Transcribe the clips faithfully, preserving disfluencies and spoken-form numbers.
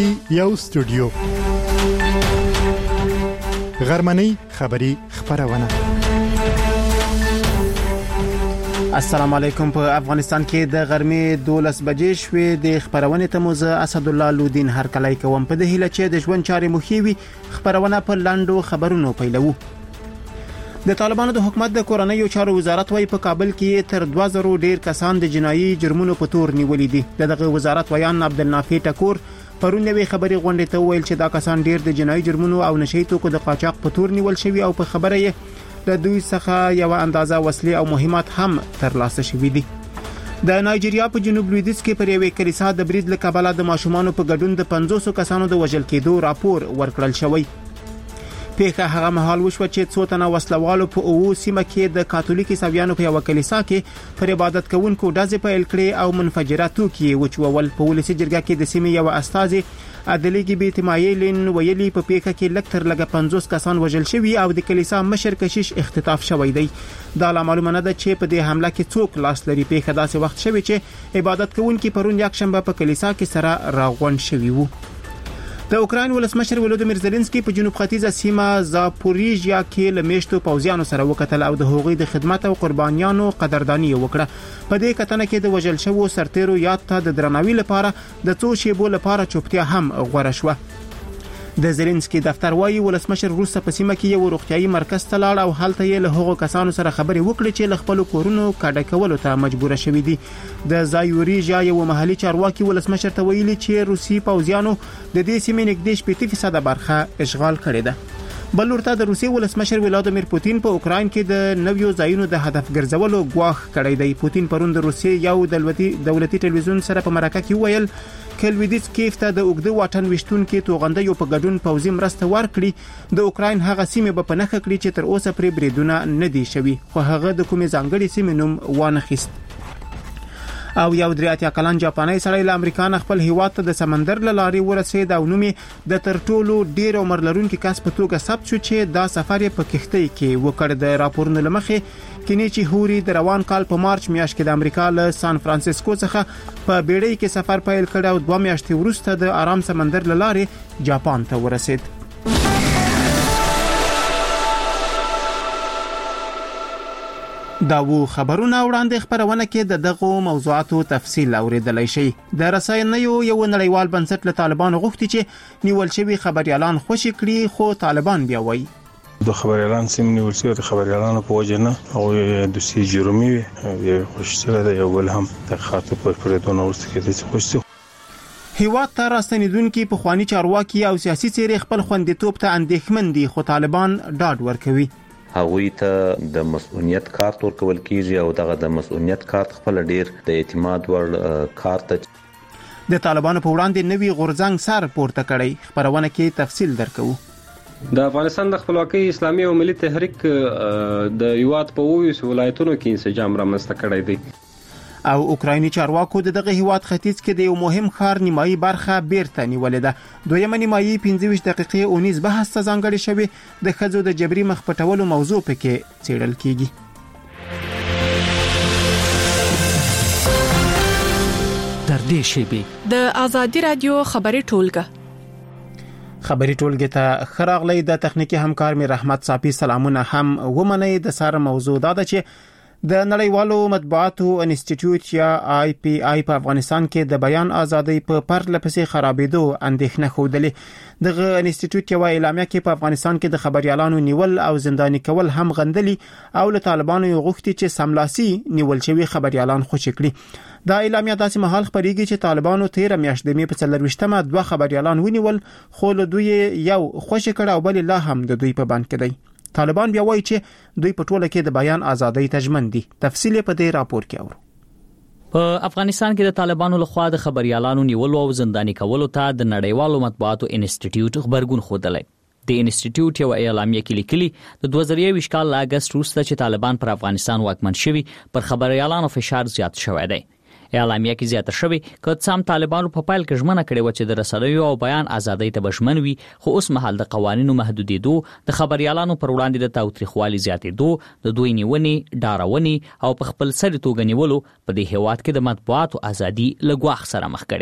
کې یو استودیو غرمنۍ خبری خبرونه. السلام علیکم. په افغانستان کې د غرمې دولس بجې شوې د خبرونه ته موزه اسد الله لودین هر کله کوم په دې هیله چې د ژوند چارې مخیوي خبرونه په لاندو خبرونو پیلو. د طالبانو د حکومت د کورنیو چارو وزارت وايي په کابل کې تر دوه زره ډیر کسان د جنایي جرمونو په تور نیولې دي. دغه وزارت ویان عبدالنافع ټکور پرون نوې خبري غونډه ته ویل چې دا کسان ډیر د جنایي جرمونو او نشئی توکو د قاچاق په تور نیول شوی او په خبره یې د دوی څخه یو اندازه وسلې او مهمات هم ترلاسه شوي دي. د نایجیریا په جنوب لویدیځ کې پر یوې کلیسا د برید له کبله د ماشومانو په ګډون د پنځوس کسانو د وژل کېدو راپور ورکړل شوی. پیښه هغه مهال وشو چې څو تنه وسلوالو په اوو سیمه کې د کاتولیک عیسویانو په یو کلیسا کې پر عبادت کوونکو ډزې پیل کړې او منفجره توکي وچول. په ولسی جرګه کې د سیمې یو استازي ادلیګي بیتمایلین ویلي په پیښه کې لکتر لګه پنځوس کسان وژل شوي او د کلیسا مشر کشیش اختطاف شوی دی. دا لا معلومه نه ده چې په دې حمله کې څوک لاس لري. پیښه داسې وخت شوی چې عبادت کوونکي پرون یک شنبه په کلیسا کې سره راغون شوي وو. د اوکراین ولسمشر ولودیمیر زيلنسکي په جنوب ختیځه سیمه زاپوریژیا کې لمیشتو پوځیانو سره وکتل او د هغوی د خدمت او قربانیانو قدردانی وکړه. په دې کتنه کې د وژل شوو سرتیرو یاد ته د درناوي لپاره د څو شیبو لپاره چوپتیا هم غوړه شوه. د زيلنسکي دفتر وايي ولسمشر روسه په سیمه کې یو روغتيایي مرکز ته لاړ او هلته یې له هغو کسانو سره خبرې وکړې چې له خپل کورونو کډه کولو ته مجبور شوي دي. د زایوریژا یو محلي چارواکي ولسمشر ته ویلي چې روسي پوځیانو د دې سیمې نږدې شپږ فیصد برخه اشغال کړې ده. بل ورته د روسي ولسمشر ولادیمیر پوتین په اوکراین کې د نویو ځایونو د هدف ګرځولو غواخ کړی دی. پوتین پرون د روسي یو دولتي دولتي ټلویزیون سره په مرکه کې ویل کلویدیس کیف ته د اوګده واټن وشتون کې توغندې په ګډون پوځي مرسته ورکړي. د اوکراین هغه سیمه په پنهخه کړی چې تر اوسه پرې بریدونه نه دي شوي خو هغه د کومې ځانګړي سیمې نوم وانه خست. او یو درېاتیا کلن جاپاني سړی له امریکا نه خپل هیواد ته د سمندر له لارې ورسېد او نوم یې د ترټولو ډیر عمر لرونکي کس په توګه ثبت شو چې دا سفر یې په کښتۍ کې وکړ. د راپورونو لمخې کینیچی هوري د روان کال په مارچ میاشت کې د امریکا له سان فرانسیسکو څخه په بیړۍ کې سفر پیل کړ او دوه میاشتې وروسته د آرام سمندر له لارې جاپان ته ورسېد. دا وو خبرونه وړاندې خبرونه کې د دغه موضوعاتو تفصیل اوریدلای شي. د رسنیو یو نړیوال بنسټ له طالبانو غوښتي چې نیول شوی خبريالان خوشی کړي خو طالبان بیا وایي د خبريالان سیم نیول شوی د خبريالانو په وجه نه او د سي جرمي وي خوشی ده یو بل هم د خاطر پر پردونه ورسته کې د خوشی هیواد ته راستنیدونکو په خواني چارواکي او سیاسي چیرې خپل خوندیتوب ته اندېښمن دي خو طالبان ډاډ ورکوي. هغوی ته د مسؤلیت کارت ورکول کیږي او دغه د مسؤلیت کارت خپل ډیر د اعتماد ور کارت. د طالبانو په وړاندې نوی غورځنګ سر پورته کړی. خبرونه کې تفصیل درکو. د افغانستان د خپلواکۍ اسلامي او ملي تحریک د یوات په وویس ولایتونو کې انسجام رامنځته کړی دی. او اوکرایني چارواکو دغه هیواد ختیځ کې د یو مهم ښار نیمایي برخه بیرته نیولې ده. دویمه نیمایي پنځه ویشت دقیقې اونیز بحث ته ځانګړې شوی. د ښځو د جبري مخ پټولو موضوع پکې څېړل کیږي. تر دې شیبې د ازادي رادیو خبري ټولګه خبري ټولګه ته خراغلې د تخنیکی همکار مې رحمت صافي سلامونه هم ومنې. د سره موضوع دا ده چې د نړیوالو مطبوعاتو انسټیټیوټ یا آی پی آی په افغانستان کې د بیان ازادۍ په پرله پسې خرابېدو اندېښنه خوده. دغه انسټیټیوټ یو اعلامیه کې په افغانستان کې د خبريالانو نیول او زنداني کول هم غندلي او له طالبانو یو غوښتي چې سملاسي نیول شوی خبريالان خوشی کړي. دا اعلامیه داسې مهال خبريږي چې طالبانو تیر میاشت د می په څلرويشتمه دوه خبريالان ونیول خو له دوی یو خوشی کړه او بل لا هم د دوی په بند کې دی. طالبان بیا وایي چې دوی په ټوله کې د بیان ازادۍ تضمین دي. تفصیل په دې راپور کې اورو. په افغانستان کې د طالبانو لخوا د خبريالانو نیولو او زنداني کولو ته د نړیوالو مطبوعاتو انسټیټیوټ خبرګون خوده. د انسټیټیوټ یو اعلامیه کې لیکلي د دوه زره یوویشت کال اگست وروسته چې طالبان پر افغانستان واکمن شوي پر خبريالانو فشار زیات شوی دی. اعلامیه کې زیاته شوی که څام طالبانو په پایل کې ژمنه کړې و چې د رسنیو او بیان ازادۍ ته بشمن وي خو اوس مهال د قوانینو محدودېدو د خبريالانو پر وړاندې د تاوتریخوالي زیاتېدو د دوی نیونې ډارونې او په خپل سر توګه نیولو په دې هیواد کې د مطبوعاتو ازادي لګواخ سره مخ کړې ده.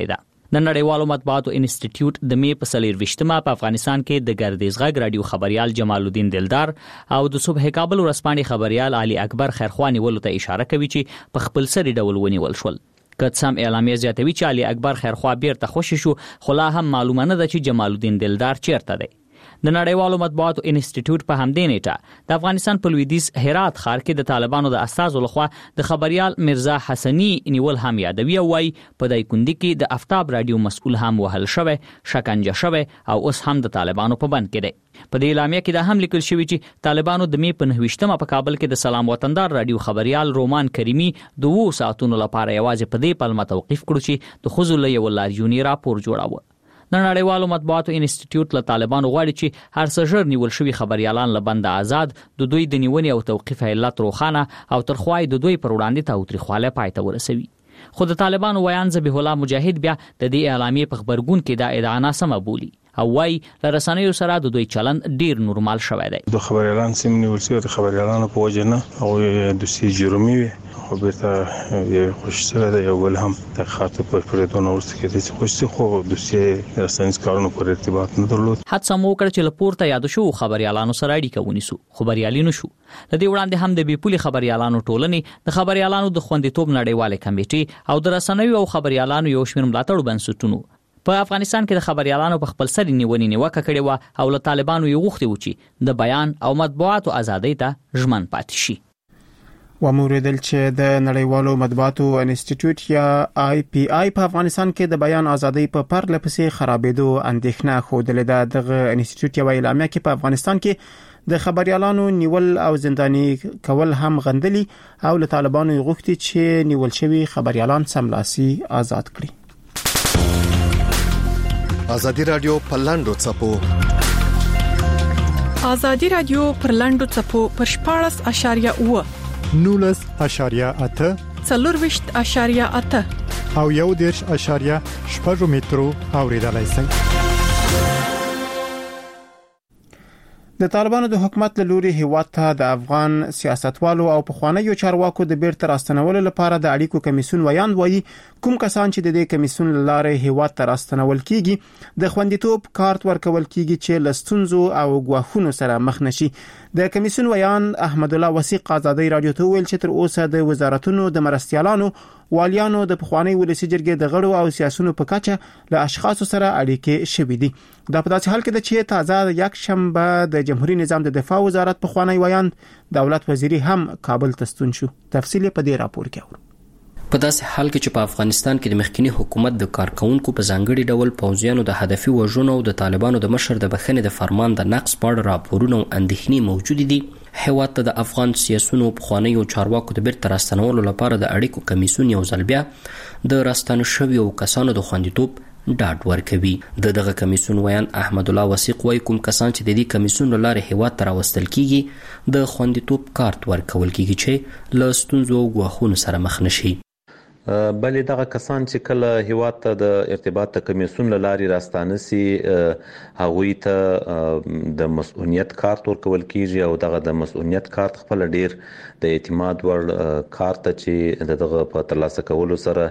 د نړیوالو مطبوعاتو انسټیټیوټ د می په سلیر وشتمه په افغانستان کې د ګردیز غږ رادیو خبريال جمال الدین دلدار او د صبح کابل ورسپانې خبريال علي اکبر خیرخوانی ولته اشاره کوي چې په خپل سری ډول ونیول شول. قسم اعلامیه زیاتوي چې علي اکبر خیرخوا بیرته خوشی شو، خو لا هم معلومه نه ده چې جمال الدین دلدار چیرته دی. د نړیوالو مطبوعاتو انسټیټیوټ په همدې نیټه د افغانستان په لویدیځ هرات ښار کې د طالبانو د استازو لخوا د خبريال مرزا حسنی نیول هم یادوي او وايي په دای کندي کې د افتاب رادیو مسؤل هم وهل شوی، شکنجه شوی او اوس هم د طالبانو په بند کې دی. په دې اعلامیه کې دا هم لیکل شوی چې طالبانو د می په نهویشتمه په کابل کې د سلام وطندار رادیو خبريال رومان کریمی دوه ساعتونو لپاره یوازې په دې پلمه توقیف کړو چې د خزو له یو لاریونی راپور جوړاوه. د نړیوالو مطبوعاتو انسټیټیوټ له طالبانو غواړي چې هر څه ژر نیول شوی خبريالان له بند آزاد، د دوی د نیونې او توقیف علت روخانه او ترخوای د دوی پر وړاندې تاوتریخواله پای ته ورسوي. خو د طالبانو ویان ذبیح الله مجاهد بیا د دې اعلامیې په خبرګون کې دا ادعا ناسمه بولي او وايي له رسنیو سره د دوی چلند ډیر نورمال شوی دی. د خبريالان سیم نیول شوی د خبريالانو په وجه نه او د سی جرمي وي خو بیرته یو خوش سره دی، یو بل هم د خاطر په پریدونه ورسته کې د خوش خو د سی رسنیز کارونو پر ارتباط نه درلود. حادثه مو کړ چې لپورته یاد شو خبريالانو سره اړیکه ونیسو، خبريالینو شو. د دې وړاندې هم د بیپولي خبريالانو ټولنې د خبريالانو د خوندیتوب نړیواله کمیټې او د رسنیو او خبريالانو یو شمېر ملاتړ بنسټونو په افغانستان کې د خبريالانو په خپل سر نیونې نیوکه کړې و او له طالبانو یې غوښتي و چې د بیان او مطبوعاتو ازادۍ ته ژمن پاتې شي. و موریدل چې د نړیوالو مطبوعاتو انسټیټیوټ یا آی پی آی په افغانستان کې د بیان ازادۍ په پرله پسې خرابېدو اندېښنه خوده ده. دغه انسټیټیوټ یو اعلامیه کې په افغانستان کې د خبريالانو نیول او زنداني کول هم غندلي او له طالبانو یې غوښتي چې نیول شوی خبريالان سملاسي آزاد کړي. ازادي رادیو په لاندو چپو ازادي رادیو پر لاندو چپو پر شپاړس اشاریه اوه نولس اشاریه اته څلورویشت اشاریه اته او یو دیرش اشاریه شپږ مترو اوریدلای شئ. د طالبانو د حکومت له لوري هیواد ته د افغان سیاستوالو او پخوانیو چارواکو د بیرته راستنولو لپاره د اړیکو کمیسیون ویان وایي کوم کسان چې د دې کمیسیون لاره هیواد ته راستنول کیږي د خوندیتوب کارت ورکول کیږي چې لستونزو او غواخونو سره مخ نشي. د کمیسیون ویان احمد الله وثیق آزادۍ رادیو ته ویل چې تر اوسه د وزارتونو د مرستيالانو والیانو د پخوانی ولسی جرګې د غړو او سیاسيونو په کچه له اشخاصو سره اړیکې شوې دي. دا په داسې حال کې ده چې تازه یک شنبه د جمهوریت نظام د دفاع وزارت پخوانی ویان دولت وزیری هم کابل ته ستون شو. تفصیل په دې راپور کې اورو. په داسې حال کې چې په افغانستان کې د مخکنی حکومت د کارکونکو په ځانګړي ډول پوځیانو د هدفي وژنو او د طالبانو د مشر د بخښنې د فرمان د نقض په اړه راپورونه او اندېښنې موجود دي. هیواد ته د افغان سیاسيونو پخوانیو چارواکو د بیرته راستنولو لپاره د اړیکو کمیسیون یو ځل بیا د راستنو شویو کسانو د خوندیتوب ډاډ ورکوي. د دغه کمیسیون ویان احمد الله وثیق وايي کوم کسان چې د دې کمیسیون لاره هیواد ته راوستل کیږي د خوندیتوب کارت ورکول کیږي چې له ستونزو او غواخونو سره مخ نشي. بلې دغه کسان چې کله هیواد ته د ارتباط کمیسیون له لارې راستانه سي هغوی ته د مسؤلیت کارت ورکول کیږي او دغه د مسؤلیت کارت خپل ډیر د اعتماد وړ کارت چې دغه په ترلاسه کولو سره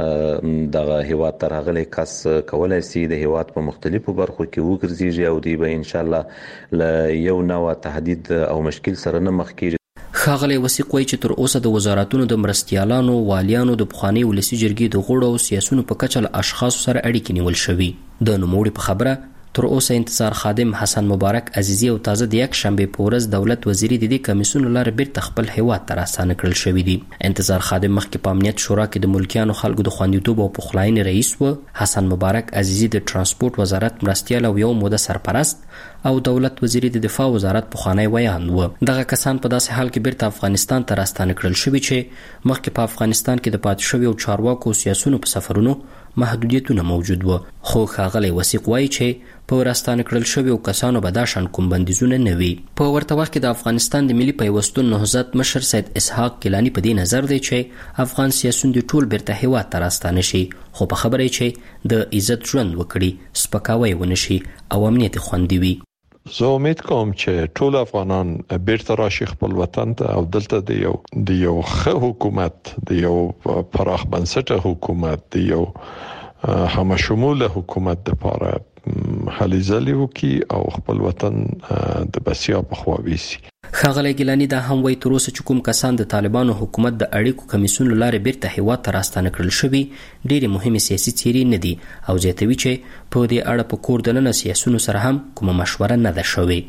دغه هیواد ته راغلي کس کولای سي د هیواد په مختلفو برخو کې وګرځي او دی به ان شاء الله ل یو نوع تهدید او مشکل سره نه مخ کیږي. ښاغلی وثیق وایي چې تر اوسه د وزارتونو د مرستیالانو والیانو د پخواني ولسي جرګې د غړو او سیاسونو په کچه له اشخاصو سره اړیکې نیول شوي. د نوموړي په خبره تر اوسه انتظار خادم حسن مبارک عزیزی او تازه د یک شنبه په ورځ دولت وزیری د دې کمیسیون لاره بیرته خپل هیواد ته راستانه کړل شوی دی. انتظار خادم مخکې په امنیت شورا کې د ملکیانو خلکو د خوندیتوب او پخلاینې رئیس و. حسن مبارک عزیزی د ترانسپورت وزارت مرستیال او یو موده سرپرست او دولت وزیری د دفاع وزارت پخوانی ویان و. دغه کسان په داسې حال کې بیرته افغانستان ته راستانه کړل شوی چې مخکې په افغانستان کې د پاتې شویو چارواکو او سیاسونو په سفرونو محدودیتونه موجود و. خو ښاغلی وثیق وایي چې په راستانه کړل شویو کسانو به دا شان کوم بندیزونه نه وي. په ورته وخت کې د افغانستان د ملي پیوستون نهضت مشر سید اسحاق کیلانی په دې نظر دی چې افغان سیاسون د ټول بیرته هیواد ته راستانه شي، خو په خبره چې د عزت ژوند وکړي، سپکاوی ونه شي او امنیت خوندي وي. زه امید کوم چې ټول افغانان بیرته راشي خپل وطن ته او دلته د یو د یو ښه حکومت، د یو پراخ بنسټه حکومت، د یو هم شمول حکومت د پاره هلي ځلې وکي او خپل وطن د بسیا په خوا ویسي. ښاغلی ګیلاني دا هم وایي تر اوسه چې کوم کسان د طالبانو حکومت د اړیکو کمیسیون له لارې بیرته هیواد ته راستانه کړل شوي ډېرې مهمې سیاسي څیرې نه دي او زیاتوي چې په دې اړه په کور دننه سیاسیونو سره هم کومه مشوره نه ده شوې.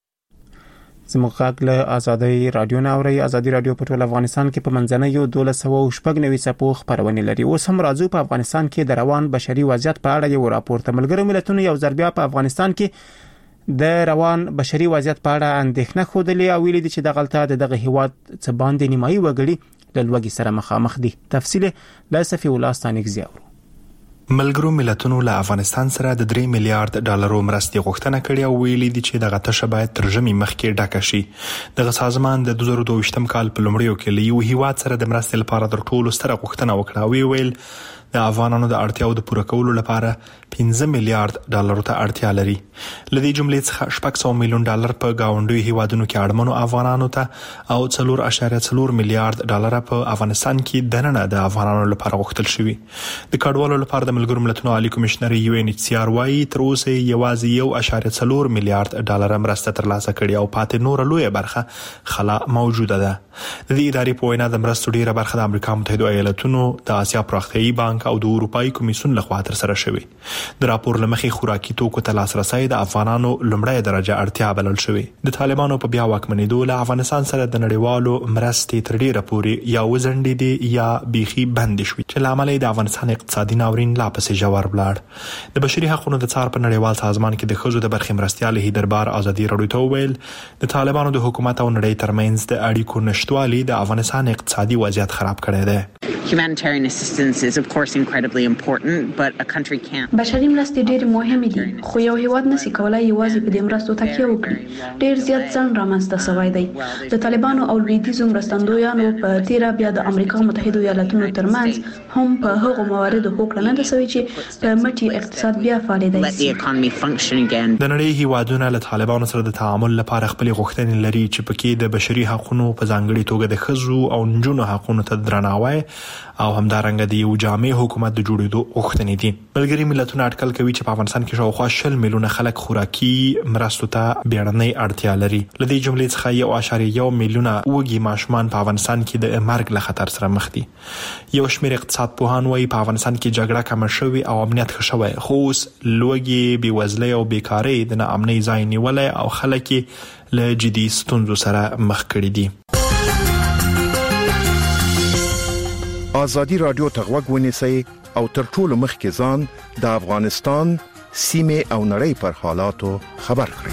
زموږ غږ له ازادي رادیو نه اوري. ازادي رادیو په ټول افغانستان کې په منځنۍ دولس سوه شپږ نوي څپو خبرونه لري. اوس هم راځو په افغانستان کې د روان بشري وضعیت په اړه یو راپور ته. ملګرو ملتونو یو ځل بیا په افغانستان کې د روان بشري وضعیت په اړه اندېښنه خوده او ویلي دي چې د غلطه د دغه هیواد څخه باندې نیمایي وګړي له لوږې سره مخامخ دي. تفصیل له صفي الله ستانګزي اورو. ملګرو ملتونو له افغانستان سره د درې میلیارډ ډالرو مرستې غوښتنه کړې او ویلي دي چې دغه تشه باید تر ژمي مخکې ډکه شي. دغه سازمان د دوه زره دوه ویشتم کال په لومړیو کې له یو هیواد سره د مرستې لپاره تر ټولو ستره غوښتنه وکړه او ویل د افغانانو د اړتیاو د پوره کولو لپاره پنځه میلیارډ ډالرو ته اړتیا لري. لدې جملې څخه شپږ سوه میلیون ډالر په گاونډي هیوادونو کې اړمنو افغانانو ته او څلور اعشاریه څلور میلیارډ ډالر په افغانستان کې دننه د افغانانو لپاره غوښتل شوی. د کډوالو لپاره د ملګرو ملتونو عالی کمشنر یو ان ایچ سی آر وايي تر اوسه یوازې یو اعشاریه څلور میلیارډ ډالر مرسته ترلاسه کړې او پاتې نور لویه برخه خلا موجوده ده. د دې ادارې په وینا د مرستو ډیره برخه د امریکا متحده ایالاتونو د آسیا پراختیایي بانک او د اروپאי کمیسیون لخوا تر سره شوی. د راپور لمخې خوراکي توکو ته لاسرسي د افغانانو لومړی درجه اړتیا بلل شوی. د طالبانو په بیا واکمنېدو له افغانستان سره د نړیوالو مرستې تر ډیره پورې یا وزندې دي یا بيخي بند شوی چې لامل د افغانستان اقتصادي ناورین لا پسې جوړ بلاړ. د بشري حقوقو د څار په نړیوال سازمان کې د خزو د برخې مرستيال هي دربار ازادي رادیو ته ویل د طالبانو د حکومت او نړۍ ترمنځ د اړیکو نشټوالي د افغانستان اقتصادي وضعیت خراب کړی دی. Humanitarian assistance is of course incredibly important, but a country can't. بشري مرستې ډېرې مهمې دي، خو یو هیواد نشي کولای یوازې په دې مرستو تکیه وکړي. ډېر زیات ځنډ رامنځته شوی دی. د طالبانو او لویدیځو مرستندویانو په تیره بیا د امریکا متحده ایالاتونو ترمنځ هم په هغو مواردو هوکړه نه ده شوې چې په مټي اقتصاد بیا فعالیدای شي. د نړۍ هیوادونه له طالبانو سره د تعامل لپاره خپل غوښتنې لري چې پکې د بشري حقوقو په ځانګړي توګه د خزو او نجونو حقوقو ته درناوی او همدارنګه د یو جامع حکومت د جوړېدو غوښتنې دي. ملګري ملتونه اټکل کوي چې په افغانستان کې شاوخوا شل میلیونه خلک خوراکي مرستو ته بیړنۍ اړتیا لري. لدې جملې څخه یو اعشاریه یو میلیونه وګي ماشومان په افغانستان کې د مرګ له خطر سره مخ دي. یو شمېر اقتصاد پوهان وايي په افغانستان کې جګړه کم شوې او امنیت ښه شوی، خو اوس لوږې، بېوزلۍ او بیکارۍ د ناامنۍ ځای نیولای او خلک له جدي ستونزو سره مخ کړي دي. ازادي رادیو ته غوږ ونیسئ او تر ټولو مخکې ځان د افغانستان سیمه او نړۍ پر حالاتو خبر کړئ.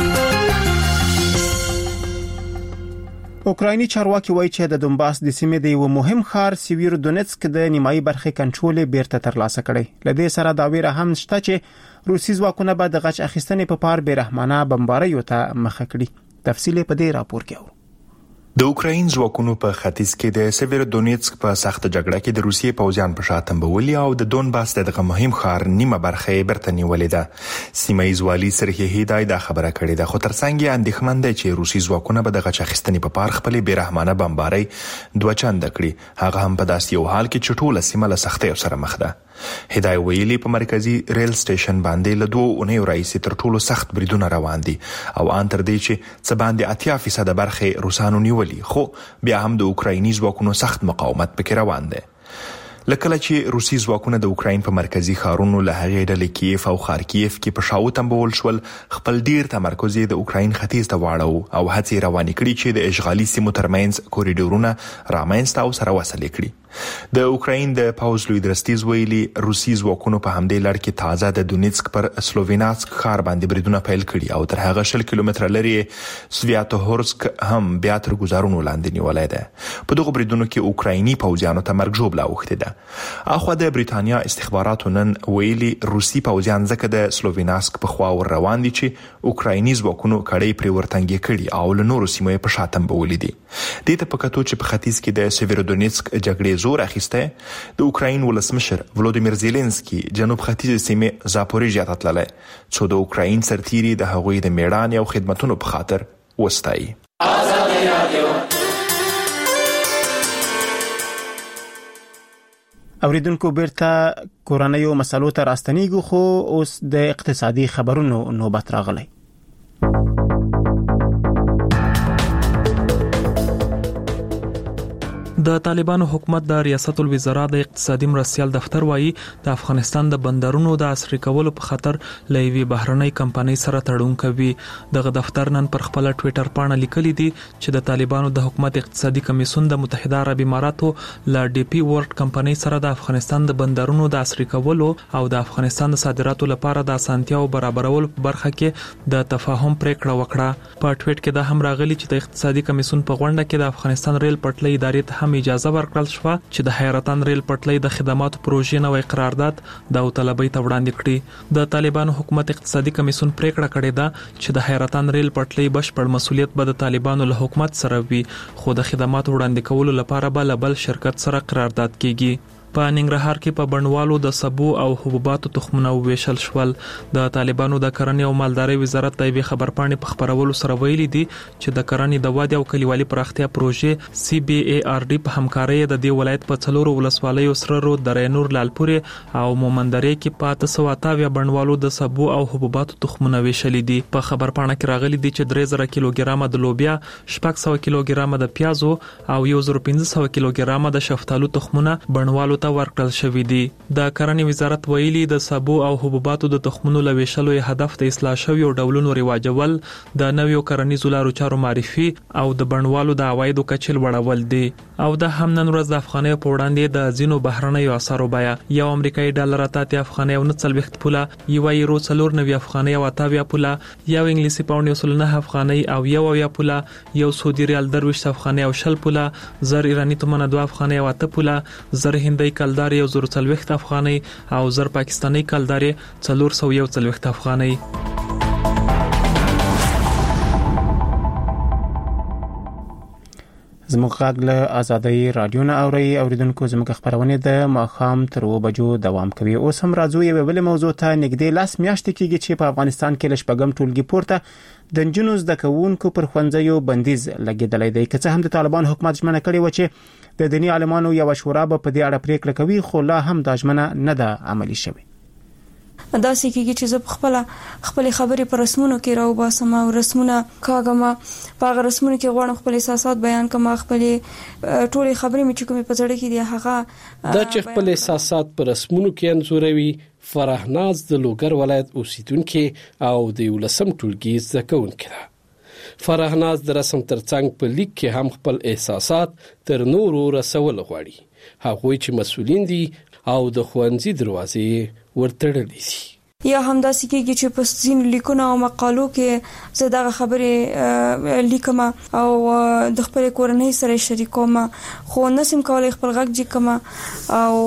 اوکرایني چارواکي وایي چې د دونباس د سیمې د یو مهم ښار سیویر دونیتسک د نیمایي برخې کنټرول بیرته ترلاسه کړي. لدې سره دا ویره هم شته چې روسي ځواکونه به د غچ اخیستنې په پار بیرحمانه بمباریو ته مخه کړي. تفصیل په دې راپور کې اورو. د اوکراین ځواکونو په ختیځ کې د سیویر دونیتسک په سخت جګړه کې د روسیې پوځیان په شا تنبولي او د دونباس دغه مهم ښار نیمه برخه بیرته نیولې ده. سیمه ییز والي سرهی هدای دا خبره کړې ده، خو ترڅنګ یې اندېښمن دی چې روسي ځواکونه به د غچ اخیستنې په پار خپل بیرحمانه بمباري دوه چنده کړي، هغه هم په داسې یو حال کې چې ټوله سیمه له سختیو سره مخ ده. هدای ویلي په مرکزی ریل سټیشن باندې له دوه اونیو راځي تر ټولو سخت بریدونه روان دي او ان تر دې چې څه باندې اتیا فیصد برخه روسانو نیولي، خو بیا هم د اوکرایني ځواکونو سخت مقاومت پکې روان دی. لکه چې روسي ځواکونه د اوکراین په مرکزی ښارونو له هغې ډلې کیف او خارکیف کې په شاو تنبول شول، خپل ډیر تمرکز د اوکراین ختیځ ته واړو او هڅې روانې کړي چې د اشغالي سیمو ترمنځ کوریډورونه رامنځته او سره وصل کړي. د اوکراین د پاوز لوی درستیز ویلي روسي ځواکونو په همدې لړ کې تازه د دونیتسک پر سلوویناسک ښار باندې بریدونه پیل کړي او تر هغه شل کیلومتره لري سویاتوهورسک هم بیا تر گزارونو لاندې نیولای ده. په دغه بریدونو کې اوکرایني پوځیانو ته مرګ ژوبله اوښتې ده. اخو د بریتانیا استخباراتو نن ویلي روسي پوځیان ځکه د سلوویناسک په خوا ور روان دي چې اوکرایني ځواکونو کړي پر ورتنګي کړي او له نورو سیمو په شاتم بولې دي. د دې په کتو چې په ختیځ کې د سیویرودونیتسک جګړې زور اخیسته، د اوکراین ولسمشر ولودیمیر زيلنسکي جنوب ختیځ سیمه زاپوریژیا ته تللی څو د اوکراین سرتیري د هغوی د میړانې او خدماتونو په خاطر وستایي. اوریدونکو بیرته کورنیو مسلو ته راستنیږو، خو اوس د اقتصادي خبرونو نوبت راغلی. د طالبانو حکومت د ریاست الوزرا د اقتصادي مرستيال دفتر وایي د افغانستان د بندرونو د عصري کولو په خاطر لوی بهرنۍ کمپنۍ سره تړون کوي. دغه دفتر نن پر خپل ټوئیټر باندې لیکلي دي چې د طالبانو د حکومت اقتصادي کمیسیون د متحده عرب اماراتو ل ډي پی ورلد کمپنۍ سره د افغانستان د بندرونو د عصري کولو او د افغانستان د صادراتو لپاره د اسانتیاو برابرولو په برخه کې د تفاهم پریکړه وکړه. په ټویټ کې دا هم راغلي چې د اقتصادي کمیسیون په غونډه کې د افغانستان ریل پټلۍ ادارې ته هم اجازه ورکړل شو چې د حیرتان ریل پټلۍ د خدماتو پروژې نوې قرارداد د طلبۍ ته وړاندې کړي. د طالبانو حکومت اقتصادي کمیسیون پریکړه کړې ده چې د حیرتان ریل پټلۍ بشپړ مسولیت به د طالبانو له حکومت سره وي، خو د خدماتو وړاندې کولو لپاره به له بل شرکت سره قرارداد کیږي. په ننګرهار کې په بڼوالو د سبو او حبوباتو تخمونه ویشل شول. د طالبانو د کرنې او مالدارۍ وزارت د وی خبرپاڼې په خبرولو سره ویلي دي چې د کرنې د وادي او کلیوالي پراختیا پروژې سی بي اي ار ډي په همکارۍ د دې ولایت په څلورو ولسوالیو سره رو درینور لالپورې او مومندرې کې پاته سواتاویا بڼوالو د سبو او حبوباتو تخمونه ویشل دي. په خبرپاڼه کې راغلي دي چې درې زره کیلوګرام د لوبیا، شپږ سوه کیلوګرام د پیازو او یو زره پنځه سوه کیلوګرام د شفتالو تخمونه بڼوالو ته ورکړل شوی دي. د کرنې وزارت ویلي د سبو او حبوباتو د تخمونو لويشلو هدف د اصلاح شوی او ډولونو رواجول، د نویو کرنیزو لارو چارو معرفي او د بڼوالو د عوایدو کچه لوړول دي. او د هم نن ورځ د افغانۍ په وړاندې د ځینو بهرنیو اسعارو بیه یو امریکایي ډالر اتیا افغانۍ او نهه ویشت پوله، یو یورو څلور نوي افغانۍ او اتیا پوله، یو انګلیسي پاوند یو سل نه افغانۍ او یو اویا پوله، یو سعودي ریال درویشت افغانۍ او شل پوله، زر ایرانی تومنه دوه افغانۍ او اته پوله، زر هندۍ کلدار یو زر څلوېښت افغانۍ او زر پاکستاني کلدار څلور سوه یو څلوېښت افغانۍ. زموږ غږ له آزادۍ رادیو نه اوري. اوریدونکو زموږ خبرونه د ماښام تر اوه بجو دوام کوي. اوس هم راځو یو بل موضوع ته. نږدې لاس میاشتې کېږي چې په افغانستان کې له شپږم ټولګي پورته د نجونو زده کوونکو پر ښوونځیو بندیز لګېدلی دی. که څه هم د طالبان حکومت ژمنه کړې و چې د دیني عالمانو یو شورا به په دې اړه پریکړه کوي، خو لا هم دا ژمنه نه ده عملي شوې. دا سکیږي چې زه خپل خپل خبرې پر رسمونو کې راو باسم او رسمونه کاغما په رسمونو کې غواړم خپل احساسات بیان کوم، خپل ټولې خبرې مې چې کومې په ځړ کې دي هغه دا چې خپل احساسات پر رسمونو کې انځوروي. فرحناز د لوګر ولایت اوسیدونکو او د ولسم ټولګي زده کوونکو ده. فرحناز د رسم ترڅنګ په لیک کې هم خپل احساسات تر نورو رسول غواړي. هغه چې مسؤلین دي او د ښوونځي دروازې ورتړلې دي. یا هم دا سکیږي چې په ځین لیکونو او مقالو کې زه دغه خبرې لیکم او د خپل کورنۍ سره شریکوم، خو نسم کولای خپل غږ جکم او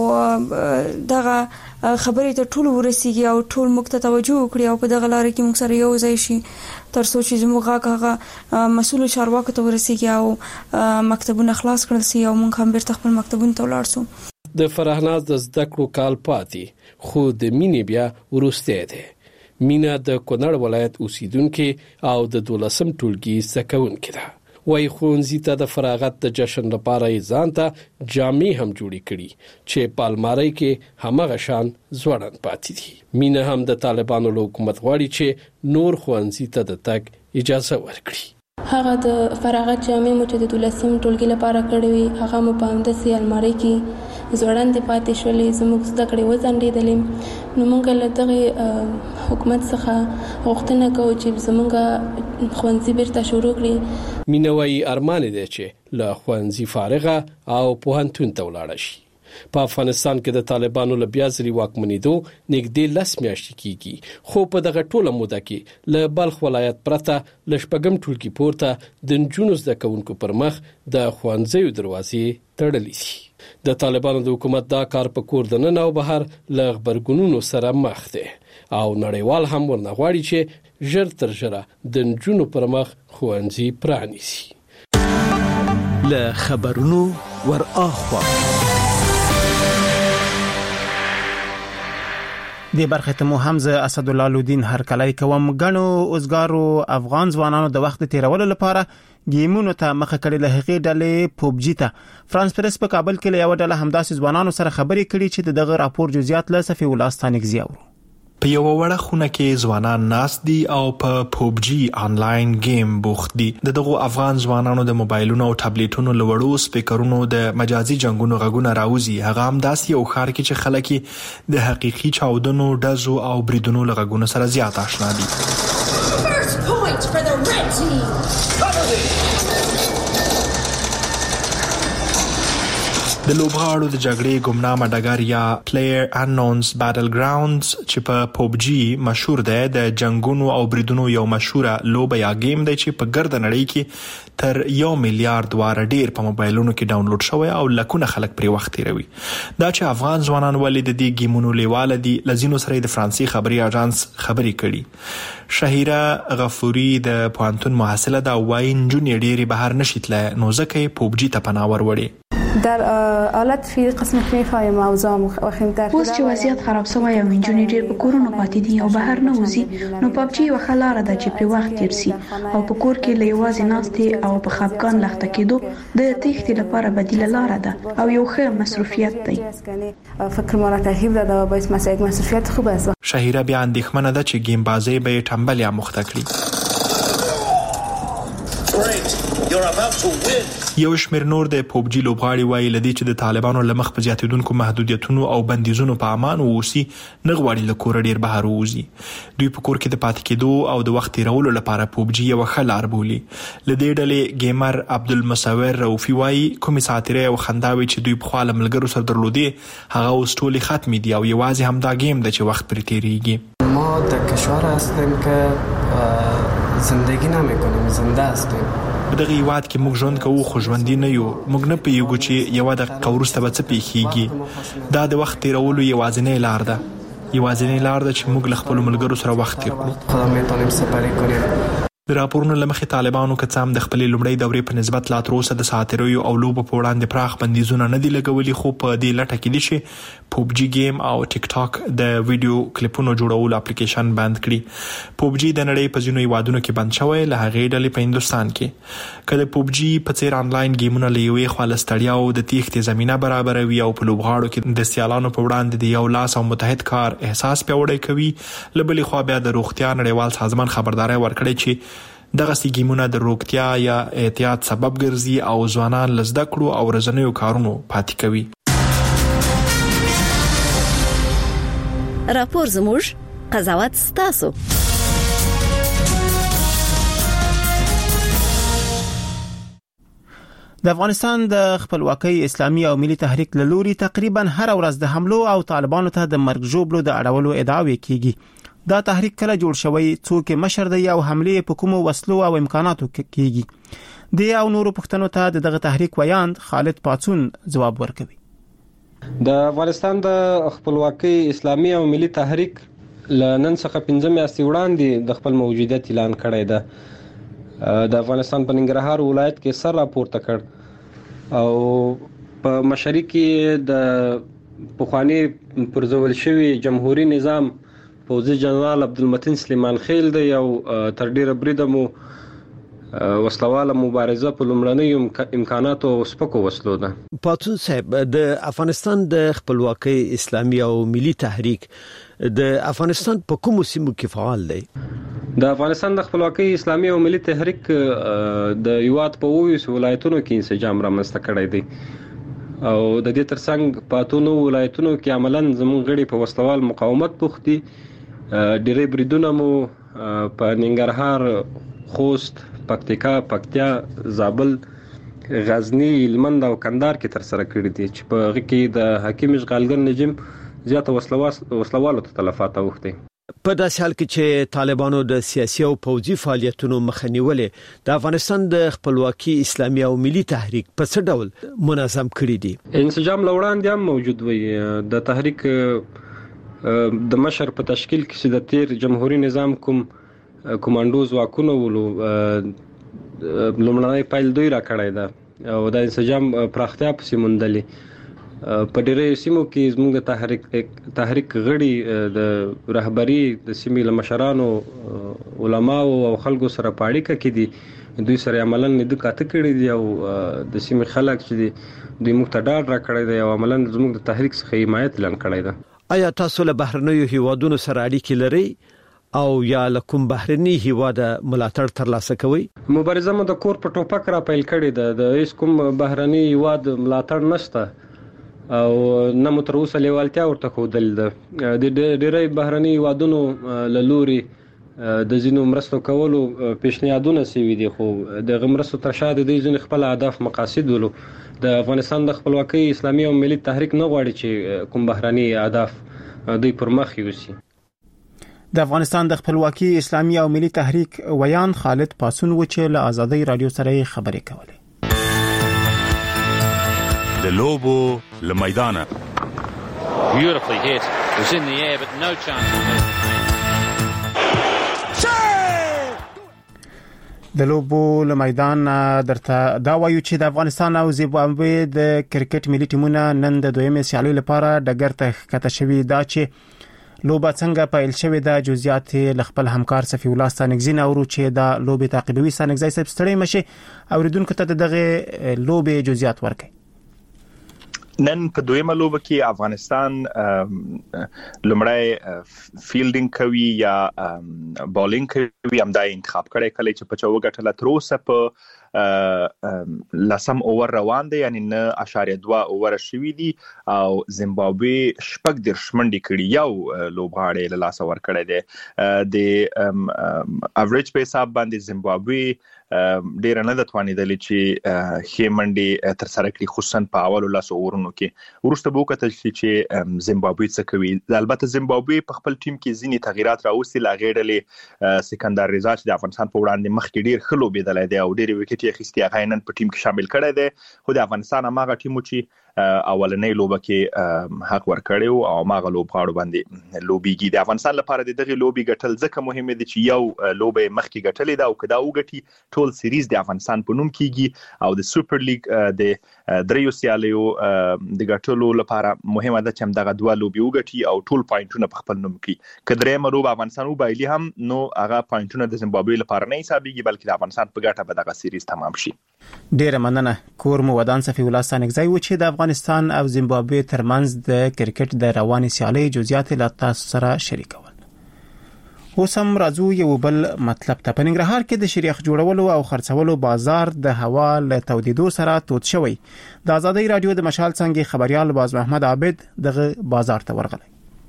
دغه خبرې ته ټول ورسیږي او ټول موږ ته توجه وکړي او په دغه لار کې موږ سره یو ځای شي تر څو چې زموږ غږ هغه مسؤل چارواکو ته ورسیږي او مکتبونه خلاص کړل شي او موږ هم بیرته خپل مکتبونه ته ولاړ شو. د فرحناز د زده کړو کال پاتې، خو د مینې بیا ورسته ده. مینا د کونړ ولایت اوسیدونکو او د دولسم ټولګي زده کوونکو ده. وای خونځي ته د فراغت د جشن لپاره ځان ته جامې هم جوړې کړي چې پالماري کې همغه شان زوړن پاتې دي. مینا هم د طالبانو له حکومت غواړي چې نور خونځي ته د تګ اجازه ورکړي. هغه د فراغت جامې مو چې د دولسم ټولګي لپاره کړې وي هغه مو په همداسې المارۍ کې زوړندې پاتې شولې، زموږ زده کړې وځنډېدلې. نو موږ له دغه حکومت څخه غوښتنه کوو چې زموږ ښوونځي بیرته شروع کړي. مینه وایي ارمان دی چې له ښوونځي فارغه او پوهنتون ته ولاړه شي. په افغانستان کې د طالبانو له بیا ځلې واکمنېدو نږدې لس میاشتې کېږي، خو په دغه ټوله موده کې له بلخ ولایت پرته له شپږم ټولګي پورته د نجونو زده کوونکو پر مخ د ښوونځیو دروازې تړلې دي. د طالبانو د حکومت دا کار په کور دننه او بهر له غبرګونونو سره مخ دی او نړیوال هم ورنه غواړي چې ژر تر ژره د نجونو پر مخ ښوونځي پرانیسي. له خبرونو ور اخوا د برخه ته مو حمزه اسد الله لودین هرکلی کوم. غنو اوسګارو افغان ځوانانو د وخت تیرولو لپاره گیمونو ته مخه کړي له هغې ډلې پوبجي ته. فرانس پریس په کابل کې له یو ډله همداسې ځوانانو سره خبرې کړي چې دغه راپور جزئیات له صفي ولاستانګ زیاو. په یو وړه خونه کې ځوانان ناس دي او په پوبجي آنلاین گیم بوخت دي. دغه افغان ځوانانو د موبایلونو او ټابلیټونو لوړو سپیکرونو د مجازي جنگونو غږونه راوځي. هغه هم داسې یو ښار کې چې خلک د حقيقي چاودنو ډزو او بریدونو لغږونو سره زیات آشنا دي. د لوبغاړو د جګړې ګمنامه ډګر یا پلیئر انونس باتل ګراوندز چې په پوبجي مشهور دی د جنگونو او بریدونو یو مشهوره لوبه یا گیم دی چې په ګرد نړۍ کې تر یو میلیارډ واره ډیر په موبایلونو کې ډاونلوډ شوی او لکونه خلک پرې وخت تیروي. دا چې افغان ځوانان ولې د دې گیمونو لیواله دي لزینو سره د فرانسې خبري اژانس خبرې کړي. شهیره غفوري د پوهنتون محصله دا وايي نجونې ډېری بهر نشیتله نو ځکه پوبجي ته پناه ورولې. در آلت فی قسم کیفای موضوع مخیم اوس چې وضعیت خراب شوی او انجونی ډیر په کورونو پاتې دي او بهر نه وځي نو پبجي یو خلاره ده چې په وخت تیر سي او په کور کې لېوازي ناستي او په خپګان لخته کېدو د تېښتې لپاره بدیله لار ده او یو ښه مصرفیت دی. فکر مورا ترغیب ده باعث مسایق مصرفیت خوب است. شهیره بیا اندېښمنه ده چې گیم بازی به ټمبل یا مخته کړي. یو شمیر نور د پوبجي لوبغاړي وایي لدی چې د طالبانو لمخ په زیاتیدونکو محدودیتونو او بندیزونو په امان ووسی نه غواړي له کور ډیر بهر ووزي. دوی په کور کې د پاتې کېدو او د وخت تیرولو لپاره پوبجي یو ښه لار بولي. لدی ډلې گیمر عبدالمصور روفي وایي کومې ساتیرې او خنداوي چې دوی په خپل ملګرو سره درلودي هغه اوس ټولې ختمې دي او یوازې همدا گیم د چې وخت پرې تیریږي. ما در کشور هستیم که زندگی نمیکنیم، زنده هستیم. بدغه یواد کې موږ ژوند کوو خو ژوندۍ نه یو. موږ نه پیږو چې یو د قورسته به څه پیښیږي. دا د وخت تیرولو یوازینی لار ده. یوازینی لار ده چې موږ له خپل ملګرو سره وخت تیر کړو. خدا میتونیم سپری کنیم. د راپورونو لمخې طالبانو که څه هم د خپلې لومړۍ دورې په نسبت لا تر اوسه د ساتیریو او لوبو په وړاندې پراخ بندیزونه نه دي لګولي خو په دې لټه کې دي چې پوبجي گیم او ټیک ټاک د ویډیو کلیپونو جوړولو اپلیکیشن بند کړي. پوبجي د نړۍ په ځینو هیوادونو کې بند شوی له هغې ډلې په هندوستان کې. که د پوبجي په څیر آنلاین گیمونه له یوې خوا له ستړیا او د تېښتې زمینه برابروي او په لوبغاړو کې د سیالانو په وړاندې د یو لاس او متحد کار احساس پیاوړی کوي، له بلې خوا بیا د روغتیا نړیوال سازمان خبرداری ورکړی چې دغه سي گیمونه د روغتیا یا احتیاط سبب ګرځي او ځوانان لزده کړو او رزنیو کارونو پاتې کوي. راپور زموږ قضاوت ستاسو. د افغانستان د خپلواکۍ اسلامي او ملي تحریک له لوري تقریبا هر ورځ د حملو او طالبانو ته د مرګ ژوبلو د اړولو ادعاوې کیږي. دا تحریک کله جوړ شوی، څوک مشر دی او حمله په کومو وسلو او امکاناتو کیږي؟ د یو نورو پښتنو ته دغه تحریک ویاند خالد پاتون جواب ورکوي. د افغانستان د خپلواکۍ اسلامي او ملي تحریک لنن څخه پنځه میاشتې وړاندې د خپل موجودیت اعلان کړی دی. د افغانستان په ننګرهار ولایت کې سر راپورته کړ او په مشري کې د پخوانی پرځول شوی جمهوریت نظام فوزي جنرال عبدالمتین سلیمان خیل دی او تر ډیره بریده مو وسلواله مبارزه په لومړنیو امکاناتو او سپکو وسلو ده. پاتون صاحب، د افغانستان د خپلواکۍ اسلامي او ملي تحریک د افغانستان په کومو سیمو کې فعال دی؟ د افغانستان د خپلواکۍ اسلامي او ملي تحریک د یوات په اوویس ولایتونو کې انسجام رامنځته کړی دی او د دې ترڅنګ په اتونو ولایتونو کې عملاً زموږ غړي په وسلوال مقاومت بوخت دي. ډېری بریدونه مو په ننګرهار، خوست، پکتیکا، پکتیا، زابل، غزنی، هلمند او کندهار کې تر سره کړي دي چې په هغه کې د حکیم اشغالګر نجم زیاته وسلوالو ته تلفات اوښتي. په داسې حال کې چې طالبانو د سیاسي او پوځي فعالیتونو مخه نیولې، د افغانستان د خپلواکۍ اسلامي او ملي تحریک په څه ډول منظم کړي دي؟ انسجام لوړاندې هم موجود وي. د تحریک د مشر په تشکیل کې چې د تیر جمهوریت نظام کوم کمانډو ځواکونه ولو لومړنی پیل دوی را کړی ده او د انسجام پراختیا پسې موندلې. په ډېرې سیمو کې زموږ د تحریک تحریک غړي د رهبری د سیمې له مشرانو علماو او خلکو سره په اړیکه کې دي دوی سره عملاً د کاته کړي دي او د سیمې خلک چې دوی موږ ته ډاډ راکړی دی او عملاً زموږ د تحریک څخه حمایت اعلان کړی دی. آیا تاسو له بهرنیو هیوادونو سره اړیکې لرئ او یا له کوم بهرني هیواد ملاتړ ترلاسه کوئ؟ مبارزه مو د کور په ټوپک را پیل کړې ده، د هیڅ کوم بهرني هیواد ملاتړ نشته او نه مو تر اوسه لیوالتیا ورته ښودل ده. د ډېری بهرني هیوادونو له لورې د ځینو مرستو کولو پیشنهادونه سوي دي، خو دغه مرستو تر شا د دوی ځینې خپل اهداف مقاصد ولو. د افغانستان د خپلواکۍ اسلامي او ملي تحریک نه غواړي چې کوم بهرني اهداف دوی پر مخ یوسي. د افغانستان د خپلواکۍ اسلامي او ملي تحریک ویان خالد پاسون و چې له آزادۍ رادیو سره خبرې کولې. د لوبو له میدانه Beautifully hit. It was in the air but no chance of it. د لوبو له میدان درته دا وایو چې د افغانستان او زیمبابوې د کرکټ ملي ټیمونه نن د دویمې سیالۍ لپاره ډګر ته ښکته شوي. دا چې لوبه څنګه پیل شوې ده جزئیات له خپل همکار صفی الله ستانکزي نه اورو چې دا لوبه تعقیبوي. ستانکزي صاحب ستړي مشي اوریدونکو ته دغه لوبه جزئیات ورکړي. نن په دویمه لوبه کې افغانستان لمړی فیلډینګ کوي یا بالینګ کوي، هم دا انتخاب کړی کله چې په چوغه ټله تر اوسه په لسم اوور روان دی، یعنی نه اشاریه دوه اوور شوي دي او زیمبابوې شپږ دیرش منډې کړي، یو لوبغاړی له لاسه ورکړی دی. د اوریج په حساب باندې زیمبابوې ډیر نه د توانیدل چې ښه منډې تر سره کړي، خصوصا په اولو لاسو اورونو کې. ورسته به وکتل چې زیمبابوې څه کوي. البته زیمبابوې په خپل ټیم کې ځینې تغیرات راوستي، لا غېډلې سکندر رضا چې د افغانستان په وړاندې مخکې ډیر ښه لوبېدلی دی او ډېرې وکټې یې اخیستې، هغه نن په ټیم کې شامل کړی دی. خو د افغانستان هماغه ټیم چې اولنۍ لوبه کې حق ورکړی او هماغه لوبغاړو باندې لوبېږي. د افغانستان لپاره د دغې لوبې ګټل ځکه مهمه دي چې یو لوبه مخکې ګټلې ده او که دا وګټي ټول سیریز د افغانستان په نوم کیږي او د سوپر لیګ د دریو سیالیو د ګټلو لپاره مهمه ده چې هم دغه دوه لوبې وګټي او ټول پوینټونه په خپل نوم کړي. که درېیمه لوبه افغانستان وبایلي هم نو هغه پوینټونه د زیمبابوې لپاره نه حسابېږي بلکې د افغانستان په ګټه به دغه سیریز تمام شي. ډیره مننه. کور مو ودان صفی الله ستانکزي و چې د افغانستان او زیمبابوې ترمنځ د کرکټ د رواني سیالۍ جزئیات له تاسو سره شریکول. اوس هم راځو یو بل مطلب ته. په ننګرهار کې د شریخ جوړولو او خرڅولو بازار د هوا له تودیدو سره تود شوی. د آزادۍ رادیو د مشال څنګه خبريال باز محمد عابد دغه بازار ته ورغلی.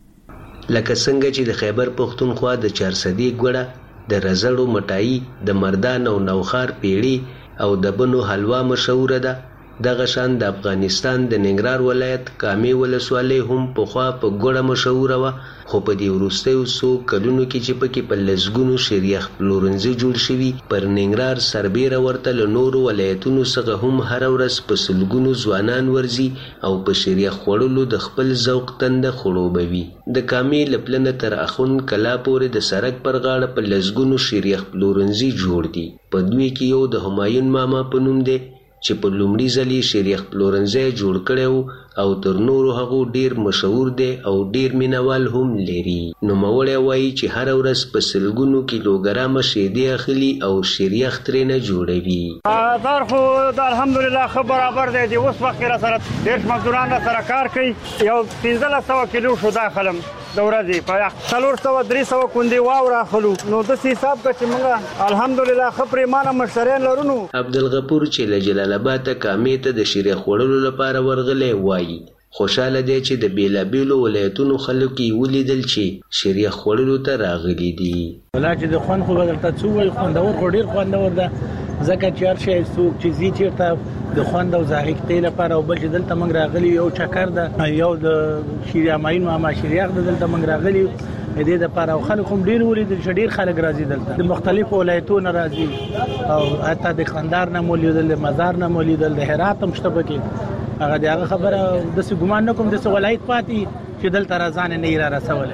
لکه څنګه چې د خیبر پختونخوا د چارسدي ګوړه د رزړو مټای د مردان او نوخار پیړی او د بنو حلوا مشهور ده. دغه شان د افغانستان د ننګرهار ولایت کامې ولسوالۍ هم پخوا په ګوړه مشهوره وه، خو په دې وروستیو څو کلونو کې چې پکې په لسګونو شریخ پلورنځي جوړ شوي، پر ننګرهار سربیره ورته له نورو ولایتونو څخه هم هره ورځ په سلګونو ځوانان ورځي او په شریخ خوړلو د خپل ذوق تنده خړوبوي. د کامې له پلنه تر اخون کلا پورې د سړک پر غاړه په لسګونو شریخ پلورنځي جوړ دي. په دوی کې یو د همایون ماما په نوم دی چې په لومړي ځل یې شریخ پلورنځی جوړ کړی او تر نورو هغو ډیر مشهور دی او ډیر مینوال هم لري. نوموړی وایي چې هره ورځ په سلګونو کیلوګرامه شیدې اخلي او شریخ ترېنه جوړوي. بازار خو د الحمدلله ښه برابر دی. د اوس وخت کې راسره ډېر مزدوران راسره کار کوي. یو پنځلس سوه کیلو شو دا اخلم د ورځې، په څلور سوه درې سوه کندې واوره اخلو. نو داسې حساب که چې موږ الحمدلله ښه پرېمانه مشتریان لرو. نو عبدالغفور چې له جلال آباد کامې ته د شیرې خوړلو لپاره ورغلی وایي خوشاله دی چې د بیلابیلو ولایتونو خلک یې ولیدل چې شیرې خوړلو ته راغلي دي. ولا چې د خوند خو به درته څه ووایي، خوندور خو ډېر خوندور ده، ځکه چې هر شی څوک چې ځي چېرته د خوند او ذائقې لپاره او بل چې دلته موږ راغلي یو چکر ده، یو د شیرې همایون ماما شیریاق ده دلته موږ راغلي د دې لپاره او خلک هم ډېر ولیدل چې ډېر خلک راځي دلته، د مختلفو ولایتونو راځي او حتی د قندهار نه مو لیدل، د مزار نه مو لیدل، د هرات هم شته پکې. هغه د هغه خبره داسې ګمان نه کوم داسې ولایت پاتې چې دلته را ځان نه یې را رسولی.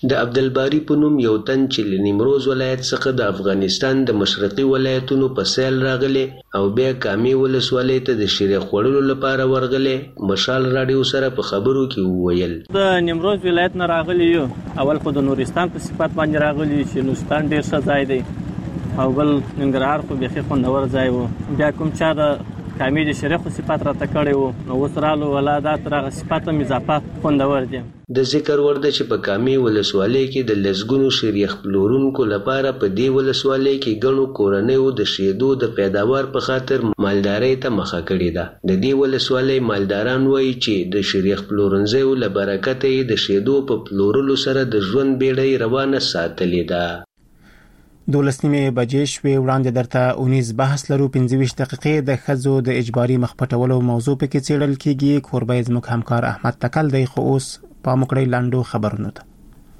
د عبدالباری په نوم یو تن چې له نیمروز ولایت څخه د افغانستان د مشرقي ولایتونو په سیل راغلی او بیا کامې ولسوالۍ ته د شیرې خوړلو لپاره ورغلی، مشال راډیو سره په خبرو کې وویل. د نیمروز ولایت نه راغلی یو، اول خو د نورستان په صفت باندې راغلی چې نورستان ډیر ښه ځای دی او بل ننګرهار خو بیخي خوندور ځای و. بیا کوم چا د کامې د شیرې خو صفت راته کړی و، نو اوس رالو ولا دا تر هغه صفت هم اضافه خوندور دی. د ذکر وړ ده چې په کامې ولسوالۍ کې د لسګونو شیریخ پلورونکو لپاره په دې ولسوالۍ کې ګڼو کورنیو د شیدو د پیداوار په خاطر مالدارۍ ته مخه کړې ده. د دې ولسوالۍ مالداران وایي چې د شیریخ پلورنځیو له برکته یې د شیدو په پلورلو سره د ژوند بیړۍ روانه ساتلې ده. دولس نیمې بجې شوې. وړاندې درته اونیز بحث لرو. پنځه ویشت دقیقې د ښځو د اجباري مخ پټولو موضوع پکې څیړل کیږي. کوربه زموږ همکار احمد تکل دی، خو اوس پام وکړئ لاندو خبرونو ته.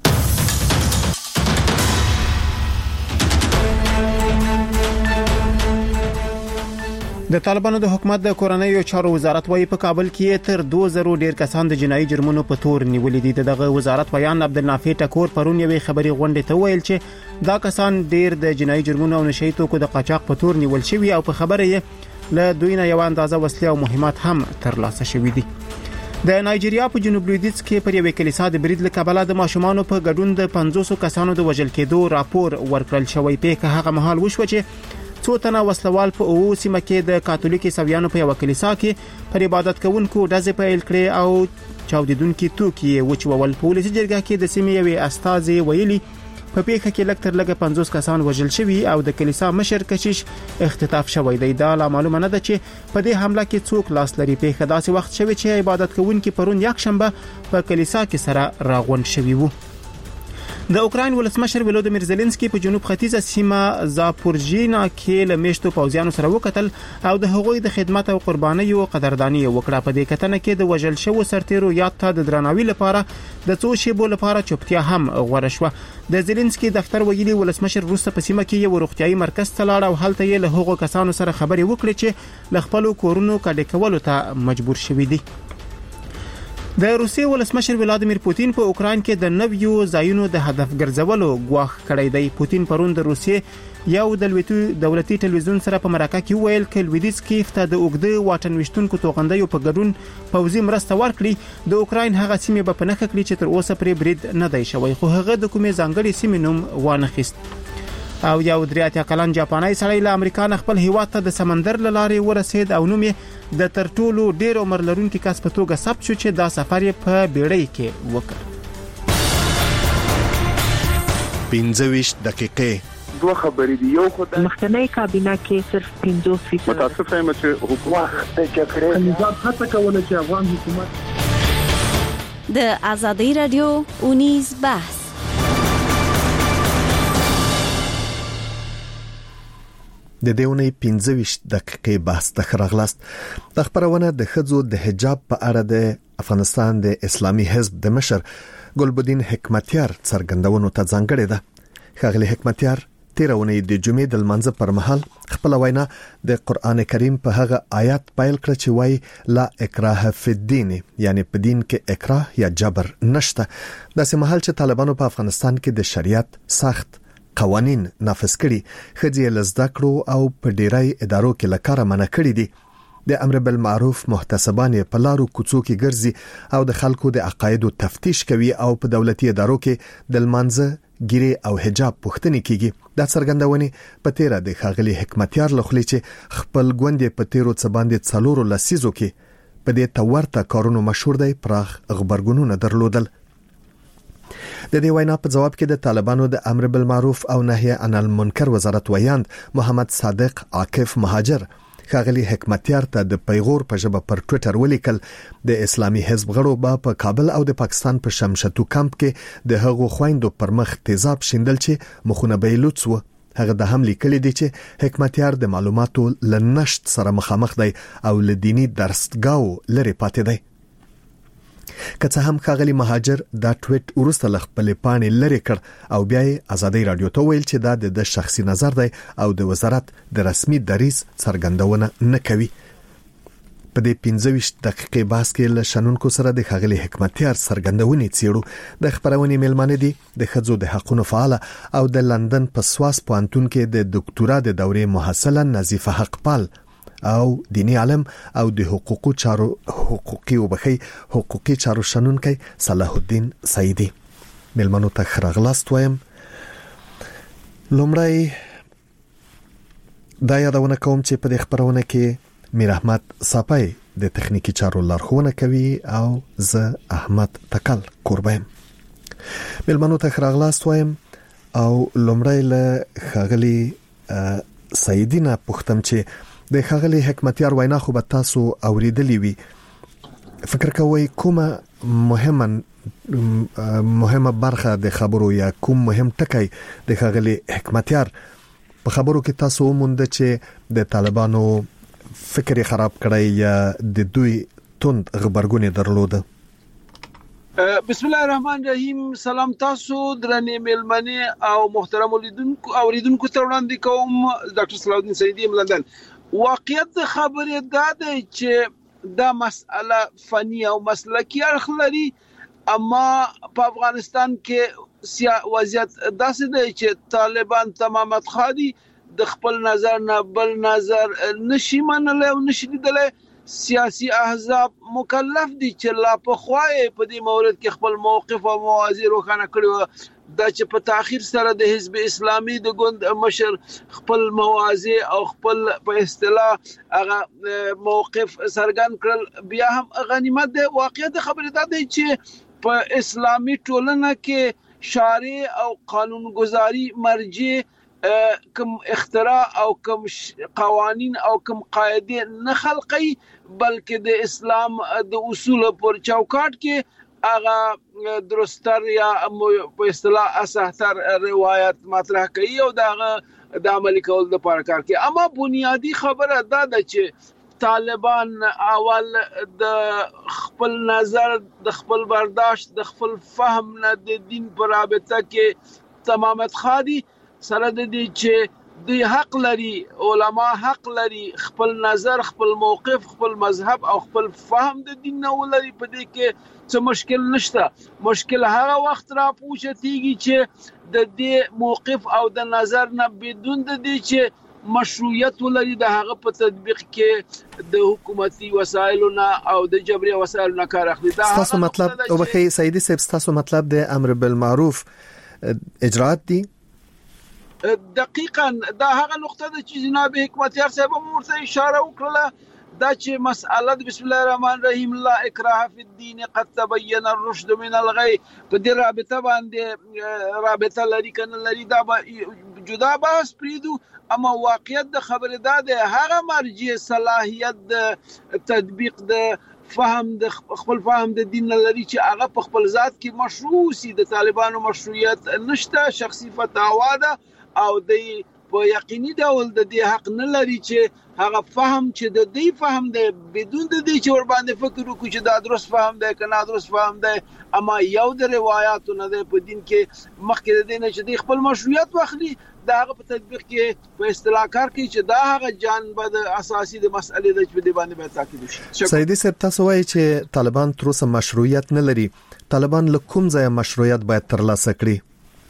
د طالبانو د حکومت د کورنیو چارو وزارت وايي په کابل کې تر دوه زره ډیر کسان د جنایي جرمونو په تور نیولې دي. دغه وزارت بیان عبدالنافع ټکور پرون یوې خبري غونډې ته ویل چې دا کسان ډیر د جنایي جرمونو او نشئی توکو د قاچاق په تور نیول شوی او په خبره یې له دوی نه یو اندازه وسلې او مهمات هم ترلاسه شوي دي. د نایجیریا په جنوب لویدیځ کې پر یوې کلیسا د برید له کبله د ماشومانو په ګډون د پنځوس کسانو د وژل کېدو راپور ورکړل شوی. په هغه مهال وشو چې څو تنه وسلوال په او سیمه کې د کاتولیک عیسویانو په یو کلیسا کې پر عبادت کوونکو ډزې پیل کړې او چاودیدونکو توکي وچول. په ولسي جرګه کې د سیمې یوې استازي ویلي په پیښه کې لږ تر لږه پنځوس کسان وژل شوي او د کلیسا مشر کشیش اختطاف شوی دی. دا لا معلومه نه ده چې په دې حمله کې څوک لاس لري. پیښه داسې وخت شوی چې عبادت کوونکو پرون یک شنبه په کلیسا کې سره راغونډ شوي وو. د اوکراین ولسمشر ولودیمیر زيلنسکي په جنوب ختیځه سیمه زاپورژینا کې له میشتو پوځیانو سره وکتل او د هغوی د خدمت او قربانیو قدردانی وکړه. په دې کتنه کې د وژل شوو سرتیرو یاد ته د درناوي لپاره د څو شیبو لپاره چوپتیا هم غوړه شوه. د زيلنسکي دفتر ویلي ولسمشر روسه په سیمه کې یو روغتيایي مرکز ته لاړ او هلته یې له هغو کسانو سره خبرې وکړې چې له خپل کورونو کډه کولو ته مجبور شوي دي. د روسیې ولسمشر ولادیمیر پوتین په اوکراین کې د نویو ځایونو د هدف ګرځولو غواخ کړی دی. پوتین پرون د روسیې یو د دولتي ټلویزیون سره په مرکه کې ویل چې لویدیځ کیف ته د اوګده واټن وشتونکو توغندیو په ګډون پوځي مرسته ورکړي. د اوکراین هغه سیمه په پنهخه کړی چې تر اوسه پرې برید نه دی شوی، خو هغه د کومې ځانګړي سیمې نوم وانه خیست. او یو دریاتیا کلن جاپاني سړی له امریکا نه خپل هیواد ته د سمندر لارې ورسید او نوم یې د ترټولو ډیر عمر لرونکي کس په توګه ثبت شو چې دا سفر یې په بیړۍ کې وکړ. پنځه ویشت دقیقې دوه خبرې دي. یو خدای مخکنی کابینه کې صرف پنځوس فیصد متاسفه یم چې حکومت د جګړې نظام هڅه کوله چې افغان حکومت د ازادي رادیو اونیز بحث. د دیونې پنځه ویشت دقیقې بحث ته خراغلاست. د خبرونه د خځو د حجاب په اړه د افغانستان د اسلامي حزب د مشر ګلبدین حکمتیار څرګندونو ته ځانګړې ده. ښاغلي حکمتیار تیرونه د جمعې د منځ پر مهال خپل وینا د قران کریم په هغه آیات پیل کړ چې وایي لا اکراه فی الدین، یعنی په دین کې اکراه یا جبر نشته. داسې مهال چې طالبانو په افغانستان کې د شریعت سخت قوانین نافذ کړي، خځې لزده کړو او په ډیری ادارو کې لکاره منع کړي دي. د امر بالمعروف محتسبان په لارو کوڅو کې ګرځي او د خلکو د عقایدو تفتیش کوي او په دولتي ادارو کې د لمانځه ګیره او حجاب پوښتنې کیږي. دا څرګندونه په تیره د ښاغلي حکمتیار لخوا چې خپل ګوندې په تیرو څه باندې څلورو لسیزو کې په دې تورته کارونو مشهور دی پراخ خبرګونونه درلودل. د دې وینا په جواب کې د طالبانو د امر بالمعروف او نهي عن المنکر وزارت ویاند محمد صادق عاکف مهاجر ښاغلي حکمتیار ته د پیغور په ژبه پر ټوئیټر ولیکل د اسلامي حزب غړو به په کابل او د پاکستان په شمشتو کمپ کې د هغو خويندو پر مخ تیزاب شیندل چې مخونه بیلوت وو. هغه د هم لیکلي دي چې حکمتیار د معلوماتو لنشت سره مخامخ دی او لدینی درسګاو لري پاتې دی. که څه هم ښاغلي مهاجر دا ټویټ ورسته خپل پاڼې لري کړ او بیا یې ازادي رادیو ته ویل چې دا د شخصي نظر دی او د وزارت د رسمي دریځ څرګندونه نه کوي. په دې پنځه ویشت دقیقې بحث کې له شنونکو سره د ښاغلي حکمتیار څرګندونې څېړو. د خبرونې میلمانه دي د ښځو د حقوقو فعال او د لندن په سواس پوهنتون کې د ډاکټورا د دورې محصله نظیفه حقپال او دینی عالم او د حقوقو چارو حقوقي وبخي حقوقي چارو شنونکي صلاح الدین سعیدی. ملمنو ته خراغلاست وایم. لومړی دا یادونه کوم چې په خبرونه کې میر احمد صاپای د تخنیکی چارو لارښوونه کوي او زه احمد تکل قربایم. ملمنو ته خراغلاست وایم او لومړی له خاغلی سعیدی نه پوښتم چې د خاغلی حکمتیار وینا خو به تاسو اوریدلی وي. فکر کوئ کومه مهمه مهمه برخه د خبرو یا کوم مهم ټکی د خاغلی حکمتیار په خبرو کې تاسو وموند چې د طالبانو فکر خراب کړی یا د دوی توند خبرګونې درلوده؟ بسم الله الرحمن الرحیم. سلام تاسو درنې ملمنې او محترم اوریدونکو اوریدونکو ته وړاندې کوم. ډاکټر صلاح الدین سعیدی لندن. واقعیت د خبرې دا دی چې دا مسأله فنی او مسلکی اړخ لري، اما په افغانستان کې وضعیت داسې دی چې طالبان تمامت خادي د خپل نظر نه بل نظر نشي منلی او نشي لیدلی. سیاسي احزاب مکلف دي چې لا په خوای په دې مورد کې خپل موقف او موازی روښانه کړي، دا چې په تاخير سره د حزب اسلامي د ګوند مشر خپل موازی او خپل په اصطلاح هغه موقف سرګن کړل بیا هم غنیمت دی. واقعیت خبره ده چې په اسلامي ټولنه کې شارع او قانونګذاري مرجع کم اختراع او کم قوانین او کم قاعده نه خلقي، بلکې د اسلام د اصول پر چوکاټ کې هغه درستر یا په اصطلاح اصحتر روایت مطرح کوي او دغه د عملي کول د پاره کار کوي. اما بنیادی خبره دا ده چې طالبان اول د خپل نظر د خپل برداشت د خپل فهم نه د دین پر رابطه کې تمامت خادي سره د دې چې دوی حق لري، علما حق لري خپل نظر خپل موقف خپل مذهب او خپل فهم د دین نه ولري. په دې کې څه مشکل نشته. مشکل هغه وخت را پوښتېږي چې د دې موقف او د نظر نه بدون د دې چې مشروعیت ولري د هغه په تطبیق کې د حکومتي وسایلو نه او د جبري وسایلو نه کار اخلي. دا تاسو مطلب او بخي سعیدی صاحب تاسو مطلب د امر بالمعروف اجرات دي؟ دقیقاً دا هغه نقطه ده چې جناب حکمتیار صاحب ورته اشاره وکړه، دا چې مسأله بسم الله الرحمن الرحیم لا اکراه فی الدین قد تبین الرشد من الغی په دې رابطه باندې رابطه لري کنه لري دا جدا بحث پریدو. اما واقعیت د خبره ده د هغه مرجع صلاحیت د تطبیق د فهم د خپل فهم د دین لري چې هغه په خپل ذات کې مشروع سي. د طالبانو مشروعیت نشته، شخصي فتاوا ده او د په یقیني ډول د دې حق نه لري چې هغه فهم چې د دې فهم دی بدون د دې چې ور باندې فکر وکړي چې دا درست فهم دی که نه درست فهم دی. اما یو د روایتو نه دی په دین کې مخکې د دې نه چې د خپل مشروعیت واخلي دا هغه په تطبیق کې په اصطلاح کار کوي چې دا هغه جانب د اساسي د مسئلې د چې د باندې به تاکید وشي. سعیدی صاحب تاسو وایي چې طالبان تر اوسه مشروعیت نه لري. طالبان له کوم ځای مشروعیت باید ترلاسه کړي؟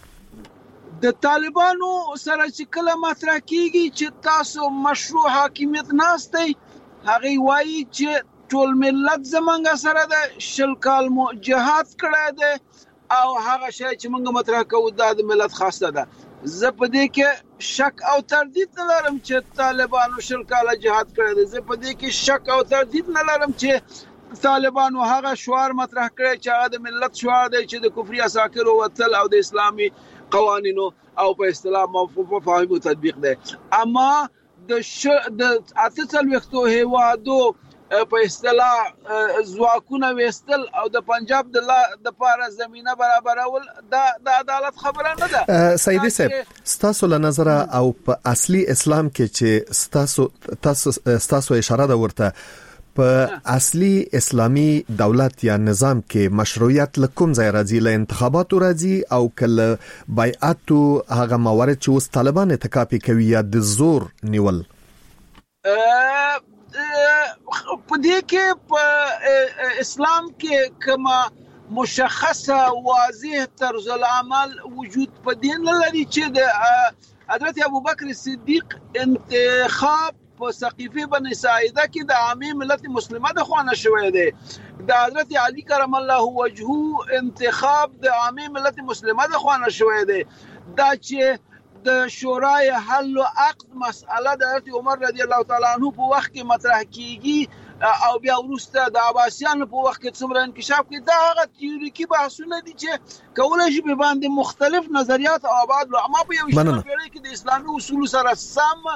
د طالبانو سره چې کله مطرح کیږي چې تاسو مشروع حاکمیت ناستئ، هغه وایي چې ټول ملت زمونږ سره د شل کال مو جهاد کړی دی او هغه شی چې موږ مطرح کوو دا د ملت خواسته ده. زه په دې کې شک او تردید نه لرم چې طالبانو شل کال جهاد کړی دی. زه په دې کې شک او تردید نه لرم چې طالبانو هغه شعار مطرح کړی چې هغه د ملت شعار دی چې د کفري اساکرو وتل او د اسلامي قوانینو او په اصطلاح مفاهیم تطبیق دی. اما د ش... د اته څلوېښتو هیوادو په اصطلاح ځواکونه وستل او د پنجاب د د پاره زمينه برابرول دا د عدالت خبره نه ده. سعیدی صاحب ستاسو له نظر او په اصلي اسلام کې چې ستاسو تاسو ستاسو اشاره ده ورته په اصلي اسلامي دولت یا نظام کې مشروعیت له کوم ځای راځي؟ له انتخاباتو راځي او کله بیعتو هغه موارد چې اوس طالبان اتکاپي کوي یا د زور نیول؟ په دې کې په اسلام کې کما مشخصه واضح طرز العمل وجود په دین لري چې د حضرت ابوبکر صدیق انتخاب په سقيفه بني ساعده کې د عامه ملت مسلمه د خوانه شوې ده د حضرت علي کرم الله وجهه انتخاب د عامه ملت مسلمه د خوانه شوې ده دا چې د شورای حل او عقد مسأله د حضرت عمر رضی الله تعالی عنہ په وخت کې مطرح کیږي او بیا ورسته د عباسیانو په وخت کې څومره انکشاف کوي دا هغه تیوریکي بحثونه دي چې کولای شي به باندې مختلف نظریات او آباد اما په یو شی کې د اسلامي اصول سره سم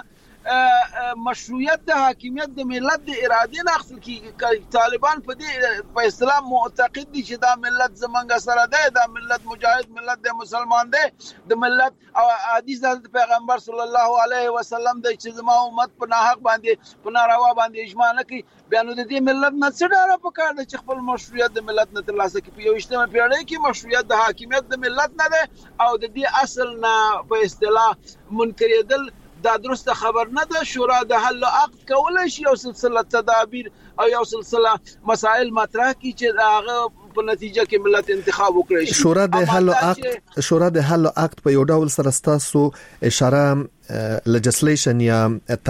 مشروعیت د حاکمیت د ملت د اراده نه اخلي کې طالبان په دې په اسلام معتقد دي چې دا ملت زمونږ سره ده دا ملت مجاهد ملت د مسلمان ده د ملت او حدیث د پیغمبر صلی الله علیه وسلم د چې زما امت په ناحق باندې په ناروا باندې اجماع نه کوي بیانو د دې ملت نه څه ډاره پکار ده چې خپل مشروعیت د ملت نه ترلاسه کړي په یو اجتماع پیړۍ کې مشروعیت د حاکمیت د ملت نه ده او د دې اصل نه په اصطلاح منکرېدل دا درسته خبر نه ده شورا د حل او عقد کولای شي یو سلسله تدابیر او یو سلسله مسائل مطرح کی چې هغه په نتیجه کې ملت انتخاب وکړي شورا د حل او عقد شورا د حل او عقد په یو ډول سره ستاسو اشاره لیجسلیشن یا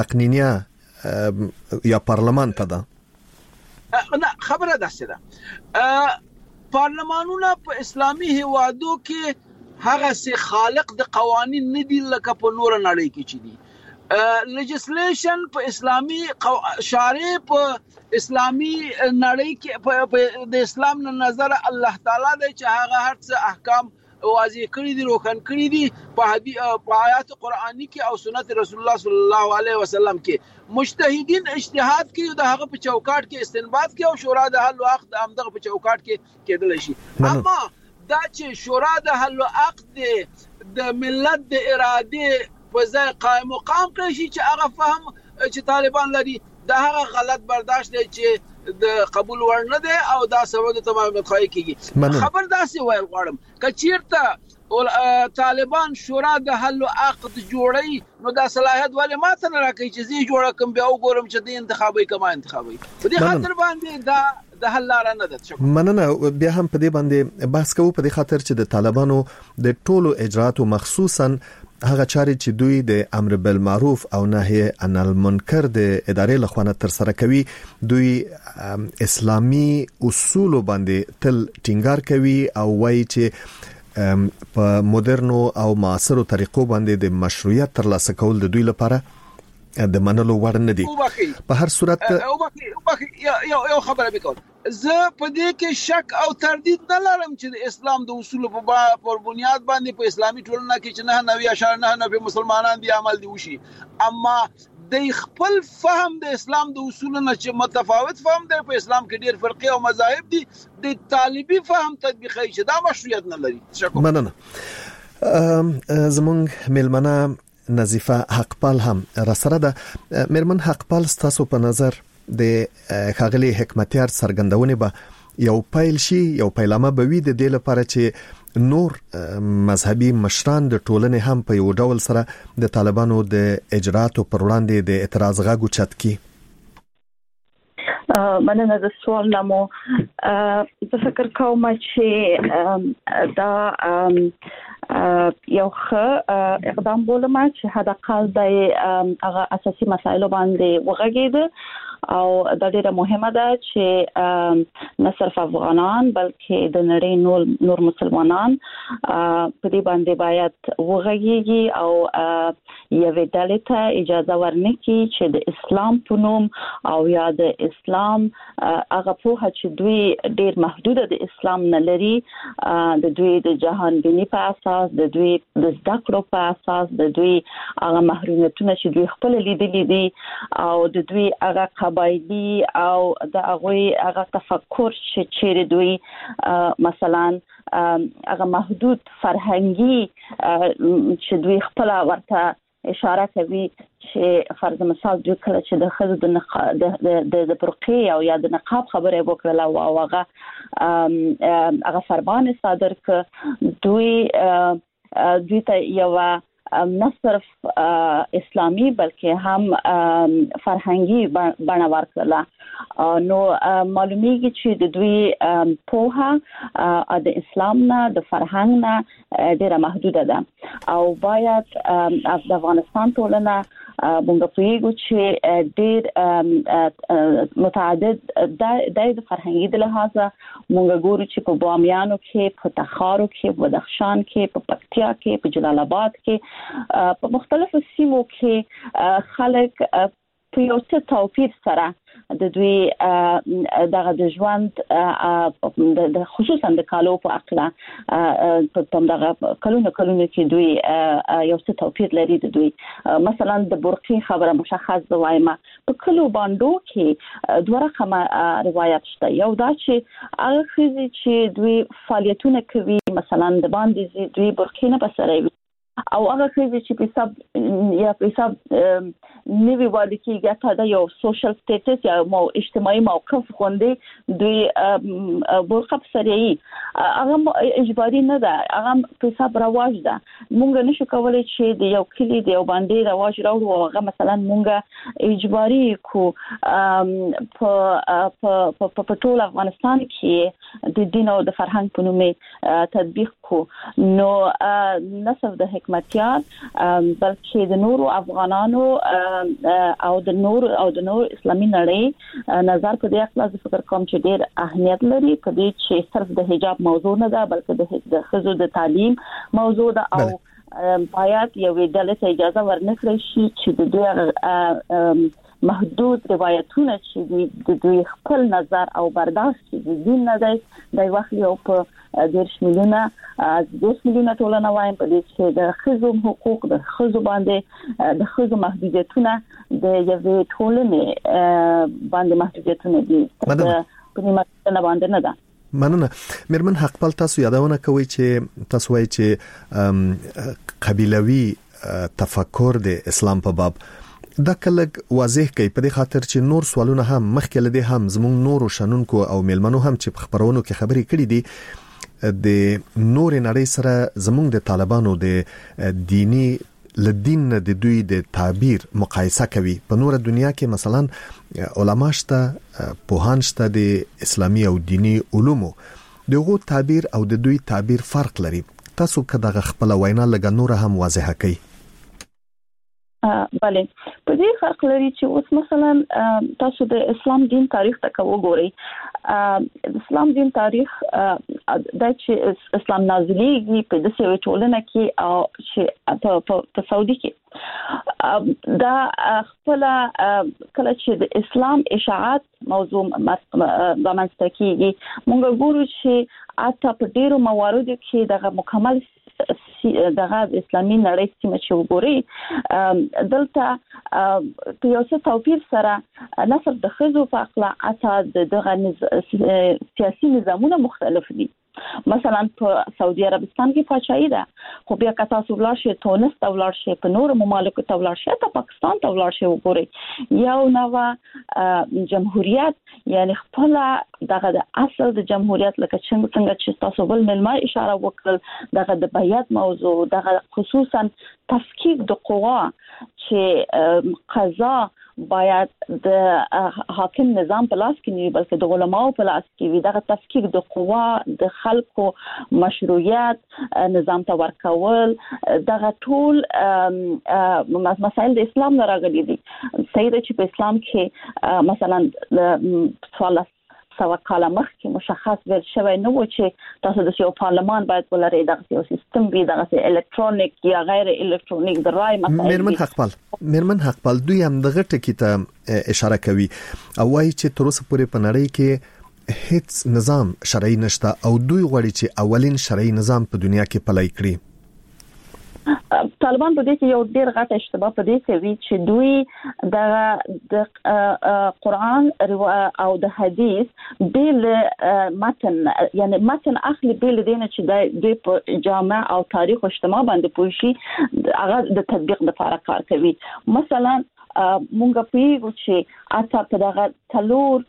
تقنینیه یا پارلمان ته ده نه خبره ده ده پارلمانونه په اسلامي هوادو کې هغه سي خالق د قوانين نه دي لکه په نور نړۍ کې چي دي لیجسلیشن په اسلامي شارع په اسلامي نړۍ کې د اسلام نه نظر الله تعالی د چې هغه هر څه احکام واضح کړی دي روښان کړی دي په آیات قرآنی کې او سنت رسول الله صلی الله علیه وسلم کې مجتهدین اجتهاد کوي د هغه په چوکاټ کې استنباط کوي او شورا د حل او عقد همدغه په چوکاټ کې کېدل شي اما دا چې شورا د حل او عقد د ملت د اراده په ځای قائم مقام کړی شي چې هغه فهم چې طالبان لري دا هغه غلط برداشت دی چې د قبول ور نه دی او دا سبب د تمام خای کیږي خبر داسې وایي غواړم کچیرته طالبان شورا د حل او عقد جوړي نو دا صلاحیت ولې ماته نه راکړي چې زی جوړه کوم بیا وګورم چې د انتخابي کما انتخابي په دې خاطر باندې دا د حل لار نه ده شکر مننه بیا هم په دې باندې بحث کوو په دې خاطر چې د طالبانو د ټولو اجراتو مخصوصا هغه چاري چې دوی د امر بالمعروف او نهي عن المنکر د ادارې لخوا تر سره کوي دوی اسلامي اصول باندې تل ټینګار کوي او وایي چې په مدرنو او معاصرو طریقو باندې د مشروعیت ترلاسه کول د دوی لپاره د منلو وړ نه دي په هر صورت او باقي یو یو خبره وکړ زه په دې کې شک او تردید نه لرم چې د اسلام د اصول په پر بنیاد باندې په اسلامي ټولنه کې چې نه نوي اشاره نه نوي مسلمانان دي عمل دي وشي اما د خپل فهم د اسلام د اصول نه چې متفاوت فهم دی په اسلام کې ډېر فرقي او مذاهب دي د طالبي فهم تطبیقي چې دا مشروعیت نه لري شکر مننه زمونږ ملمنه نظیفه حقپال هم را سره ده مرمن حقپال ستاسو په نظر د خاغلی حکمتیار سرګندونه به یو پایل شي یو پیلامه به وي د دې لپاره چې نور مذهبي مشران د ټولنې هم په یو ډول سره د طالبانو د اجراتو پر وړاندې د اعتراض غږ اوچت کړي مننه د سوال نامو زه فکر کوم چې دا یو ښه اقدام بولم چې حداقل د هغه اساسي مسایلو باندې وغږیږي او دا ډیره مهمه ده چې نه صرف افغانان بلکې د نړۍ نور نور مسلمانان په دې باندې باید وغږیږي او یوې ډلې ته اجازه ورنکړي چې د اسلام په نوم او یا د اسلام هغه په چې دوی ډیر محدوده د اسلام نه لري د دوی د جهان بینی په اساس د دوی د زده کړو په اساس د دوی هغه محرومیتونه چې دوی خپل لیدلي دي او د دوی هغه قبایلی او د هغه هغه تفکر چې چیرې دوی مثلا هغه محدود فرهنګي چې دوی خپل ورته اشاره کوي چې فرض مثال دوی کله چې د خزو د نقاب د د برقي او یا د نقاب خبره وکړه او هغه هغه فرمان صادر ک دوی دوی ته یو نه صرف اسلامي بلکې هم فرهنګي بڼه ورکړه. نو معلومیږي چې د دوی پوهه د اسلام نه د فرهنګ نه ډیره محدوده ده او باید د افغانستان ټولنه مونږ پوهیږو چې ډیر متعدد د فرهنګي د لحاظه مونږ ګورو چې په بامیانو کې، په تخارو کې، په بدخشان کې، په پکتیا کې، په جلال آباد کې، په مختلفو سیمو کې خلک په یو څه توپیر سره د دوی دغه د ژوند د خصوصا د کالو په اړه په دغه کلونو کلونو کې دوی یو څه توپیر لري. د دوی مثلا د برقي خبره مشخص وایم په کلو باندې کې دوه رقمه روایت شته. یو دا چې هغه خزي چې دوی فعالیتونه کوي مثلا د باندې دوی برقي نه بسره او هغه چې په حساب یا په حساب نیوی وادي کې ګټه دا یو سوشل سټیټس یا مو اجتماعي موقف خوندې دوی برخه سریعي هغه اجباري نه ده، هغه په حساب رواج ده. مونږ نشو کولای چې د یو کلی د یو باندې رواج راوړو او هغه مثلا مونږ اجباري کو په په په ټول افغانستان کې د دین او د فرهنګ په نوم تطبیق کو. نو نصف د حکمتیار بلکې د نورو افغانانو او د نور او د نور اسلامي نړۍ نظر په دې اړه د فکر کوم چې ډېر اهمیت لري په دې چې صرف د حجاب موضوع نه ده بلکې د خزو د تعلیم موضوع ده او باید یو ډلې اجازه ورنکړي شي چې د دوی محدود روایتونه چې د دوی خپل نظر او برداشت د دین نه دی د وخت یو په دیرش میلیونه از دیرش میلیونه ټولنه وایم په دې چې د خزو حقوق د خزو باندې د خزو محدودیتونه د یوې ټولنې باندې محدودیتونه دي په نیمه باندې نه ده. مننه. میرمن حقپال، تاسو یادونه کوي چې تاسو وایي چې قبیلوي تفکر د اسلام په باب دا کلک واضح کوي په دې خاطر چې نور سوالونه هم مخکې لدی هم زموږ نورو شنونکو او میلمنو هم چې په خبرونو کې خبرې کړې دي د نور نړۍ سره زموږ د طالبانو د دینی لدین د دوی د تعبیر مقایسه کوي. په نور دنیا کې مثلا علما شته، پوهان شته د اسلامي او دینی علومو، دغه تعبیر او د دوی تعبیر فرق لري. تاسو کداغه خپل وینا لګ نور هم واضح کوي. بله په دې فرق لري چې اوس مثلا تاسو د اسلام دین تاریخ ته وګورئ. د اسلام دین تاریخ د چې اسلام نازلېږي په داسې ټولنه کې او چې په سعودي کې دا خپل کله چې د اسلام اشاعت موضوع رامنځته کیږي موږ ګورو چې اته په ډیرو مواردو کې دغه مکمل دغه اسلامي نړۍ سیمه چې وګوري دلته په یو څه توپیر سره نصر د خزو په اقلا اته دغه سیاسي نظامونه مختلف دي. مثلا په سعودي عربستان کې پاچاهي ده، خو بیا که تاسو ولاړ شئ تونس ته ولاړ شئ، په نورو ممالکو ته ولاړ شئ، ته پاکستان ته ولاړ شئ وګورئ یو نوع جمهوریت یعنی خپل دغه د اصل د جمهوریت لکه څنګه چې تاسو بل ملما اشاره وکړل دغه د بیعت موضوع دغه خصوصا تفکیک د قوا چې قضا باید د حاکم نظام په لاس کې نه بلکې د علماو په لاس کې وي. دغه تفکیک د قوا د خلکو مشروعیت نظام ته ورکول دغه ټول مسائل د اسلام نه راغلي دي. صحیح ده چې په اسلام کې مثلا سوال سو کاله مخکې مشخص ویل شوی نه و چې تاسو د یو پارلمان باید ولرئ، دغه یو سیستم وي، دغه الکترونیک یا غیر الکترونیک د رای مسائل. میرمن حقپال میرمن حقپال دوی هم دغه ټکی ته اشاره کوي او وايي چې تر اوسه پورې په نړۍ کې هیڅ نظام شرعي نشته او دوی غواړي چې اولین شرعي نظام په دنیا کې پلی کړي. طالبان په دې کې یو ډېر غټ اشتباه په دې کوي چې دوی د قرآن او د حدیث بیل متن یعنی متن اخلي بیل دینه چې د په جامع او تاریخ او اجتماع باندې پوښي هغه د تطبیق لپاره کار کوي. مثلا مونږ پیږو چې اته په دغه تلور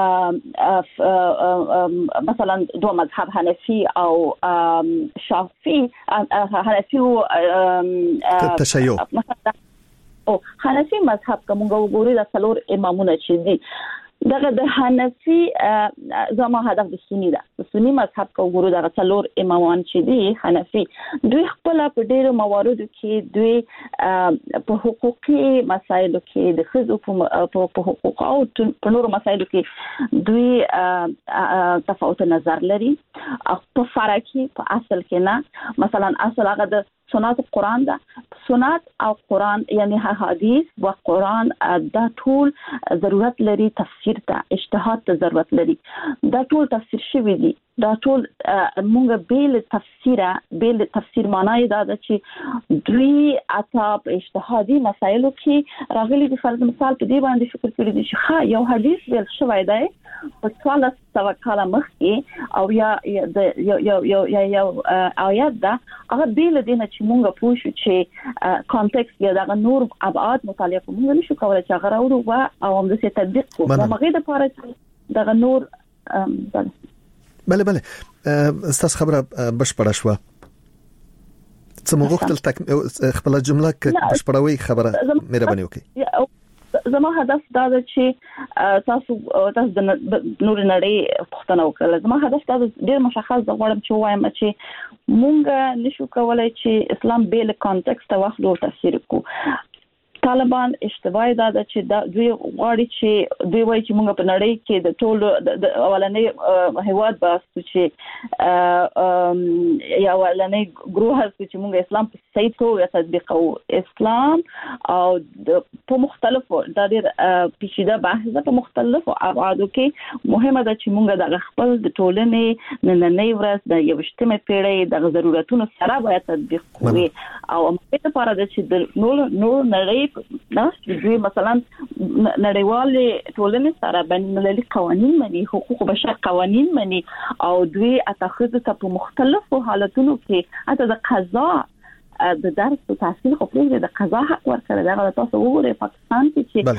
مثلا دوه مذهب حنفي او شافعي حنفي او تشيع او حنفي مذهب کومه وګوري د تلور امامونه چې دي دغه د حنفي زما هدف د سنی ده د سنی مذهب کو ګورو دغه څلور امامان چې دي حنفي دوی خپل په ډیرو مواردو کې دوی په حقوقي مسایلو کې د خزو په حقوق او په نورو مسایلو کې دوی تفاوت نظر لري په فرقي په اصل کې نه مثلا اصل هغه د سنت قرآن ده سنت او قرآن یعنی حدیث و قرآن دا ټول ضرورت لري تفسیر ته اجتهاد ته ضرورت لري دا ټول تفسیر شوی دي دا ټول مونږ بیل تفسیره بیل تفسیر معنی دا ده چې دوی اته په اجتهادي مسایلو کې راغلي د فرض مثال په دې باندې فکر کړی دي چې ها یو حدیث بیل شوی دی په څوارلس سوه کاله مخکې او یا یو یو یو یو آیات ده هغه بیل دي نه چې مونږ پوه شو چې کانټکست یا د نور ابعاد مطالعه کوو مونږ نشو کولای چې هغه راوړو او هم د تطبیق کوو هغه د لپاره د نور بله بله استاس خبره بشپړه شو څه مو غوښتل تک خپل جمله کې بشپړوي خبره مهرباني وکړئ زما هدف دا ده چې تاسو تاسو د نور نړۍ پښتنه وکړه زما هدف دا ډیر مشخص د غواړم چې وایم چې مونږ نشو کولای چې اسلام بیل کانټکست واخلو او تفسیر کو طالبان اشتباه دا چې دا دوی غواړي چې دوی وایي چې موږ په نړۍ کې د ټولو د اولنې هیواد باسو چې یا اولنې ګروه چې موږ اسلام په صحیح توګه تطبیقو اسلام او په مختلفو د ډېر پیچیده بحث په مختلفو ابعادو کې مهمه ده چې موږ د خپل د ټولنې نننۍ ورځ د یوشتمه پیړۍ د ضرورتونو سره باید تطبیق کوو او موږ لپاره د چې د نور نور نړۍ نه دوی مثلا نړیوال ټولنې سره بین المللي قوانين مني حقوق بشر قوانين مني او دوی اتخذ ته په مختلفو حالتونو کې اته د قضا د درس او تحصیل خو پرې د قضا حق ورکړل دا تاسو وګورئ پاکستان کې چې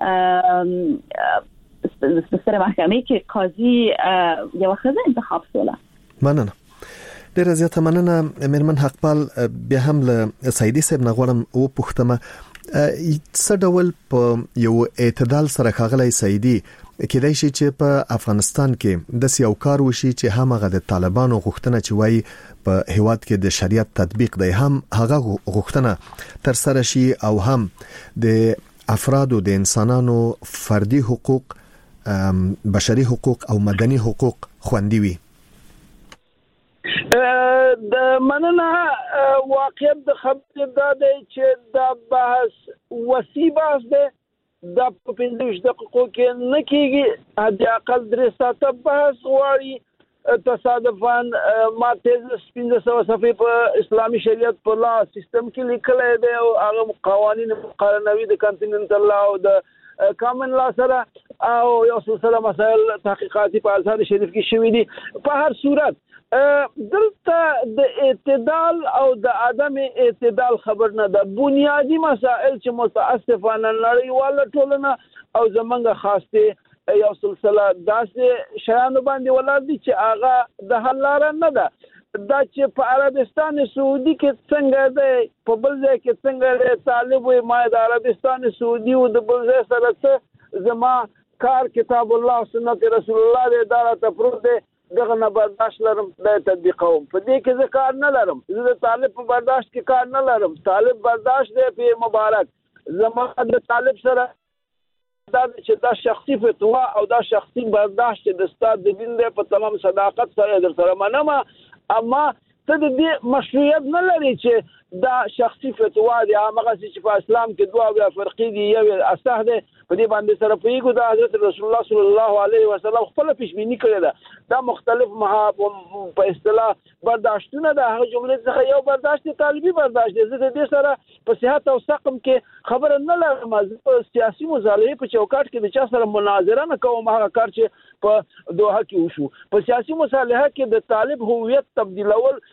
ستاسو محکمې کې قاضي یو خزه انتخاب شوله مننه ډیره زیاته مننه مېرمن حقپال بیا هم له سعیدي صاحب نغورم او پښتمه څه ډول په یو اعتدال سره خغلی سعیدي کېدای شي چې په افغانستان کې د سیاو کار وشي چې همغه د طالبانو غوښتنه چې وایي په هیواد کې د شریعت تطبیق دی هم هغه غوښتنه تر سره شي او هم د افرادو د انسانانو فردي حقوق بشري حقوق او مدني حقوق خوندي وي د مننه واقعیت د خبرې دا دی چې دا بحث وسیع بحث دی دا په پنځه دقیقو کې نه کېږي د اقل درې ساعته بحث غواړي تصادفاً ما تیز پنځه سوه صفحې په اسلامي شریعت په لا سیستم کې لیکلی دی او هغه قوانین مقارنوي د کانټیننټل لا او د کامن لا سره او یو سلسله مسائل تحقیقاتي په ازهر شریف کې شوي دي په هر صورت دلته د اعتدال او د عدم اعتدال خبر نه ده بنیادی مسائل چې متاسفانه نړیواله ټولنه او زمونږ خاصه یو سلسله داسې شیانو باندې ولاړ دي چې هغه د حل لاره نه ده دا چې په عربستان سعودي کې څنګه دی په بل ځای کې څنګه دی طالب وي ما د عربستان سعودي او د بل ځای سره څه زما کار کتاب الله سنت رسول الله دې دارا تفرض دی دغه نه برداشت لرم د تطبیقوم په دې کې زه کار نه لرم زه د طالب په برداشت کې کار نه لرم طالب برداشت دی په مبارک زما د طالب سره دا چې دا شخصي فتوا او دا شخصي برداشت د استاد د دین په تمام صداقت سره در سره منم اما ته د دې مشروعیت نه لري چې دا شخصي فتوا دی هغه چې په اسلام کې دوه بیا فرقې دي یو اصح دی په دې باندې سره پیګو د حضرت رسول الله صلی الله علیه وسلم خپل پیشبینی کړی ده دا مختلف مها په اصطلاح برداشتونه ده هغه جمله څخه یو برداشت طالبي برداشت دی زه د دې سره په صحت او سقم کې خبر نه لرم په سیاسي مصالحې په چوکاټ کې د چا سره مناظره نه کوم هغه کار چې په دوحه کې وشو په سیاسي مصالحه کې د طالب هویت تبدیلول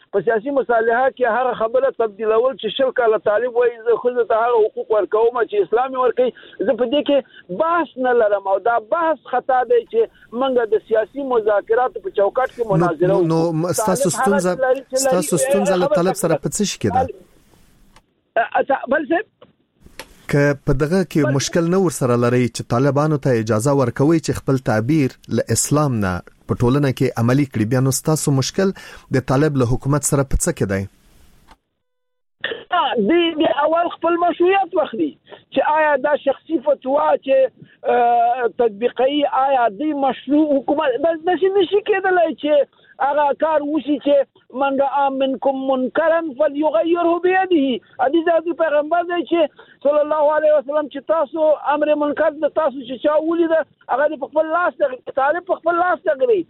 په سیاسي مصالحه کې هغه خبره تبدیلول چې شل کاله طالب وایي زه خو ته هغه حقوق ورکوم چې اسلامي ورکي زه په دې کې بحث نه لرم او دا بحث خطا دی چې موږ د سیاسي مذاکراتو په چوکاټ کې مناظره نو نو تاسو ستونزه تاسو ستونزه له طالب سره په څه کې ده بل څه که په دغه کې مشکل نه ور سره لري چې طالبانو ته اجازه ورکوي چې خپل تعبیر له اسلام نه په ټولنه کې عملی کړي بیا نو تاسو مشکل د طالب له حکومت سره په څه کې دی د اول خپل مشروعیت واخلي چې آیا دا شخصي فتوا چې تطبیقي آیا د مشروع حکومت د نشي نشي کېدلای چې هغه کار وشي چې من رأى منكم منکرا فليغيره بيده حدیث د پیغمبر دی چې صلی الله علیه وسلم چې تاسو امر منکر د تاسو چې چا ولید هغه په خپل لاس ته طالب په خپل لاس ته کوي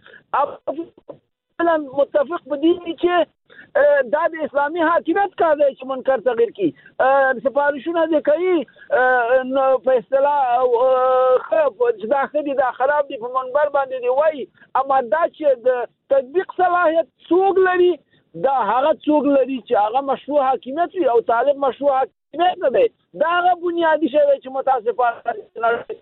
متفق بدی چې دا د اسلامي حاکمیت کار دی چې منکر تغییر کی سفارشونه دي کوي نو په اصطلاح خو دا خدي دا خراب دي په منبر باندې دی وای اما دا چې د تطبیق صلاحیت څوک لري دا هغه څوک لري چې هغه مشروع حاکمیت وي او طالب مشروع حاکمیت نه دی دا هغه بنیادی شی چې متاسفانه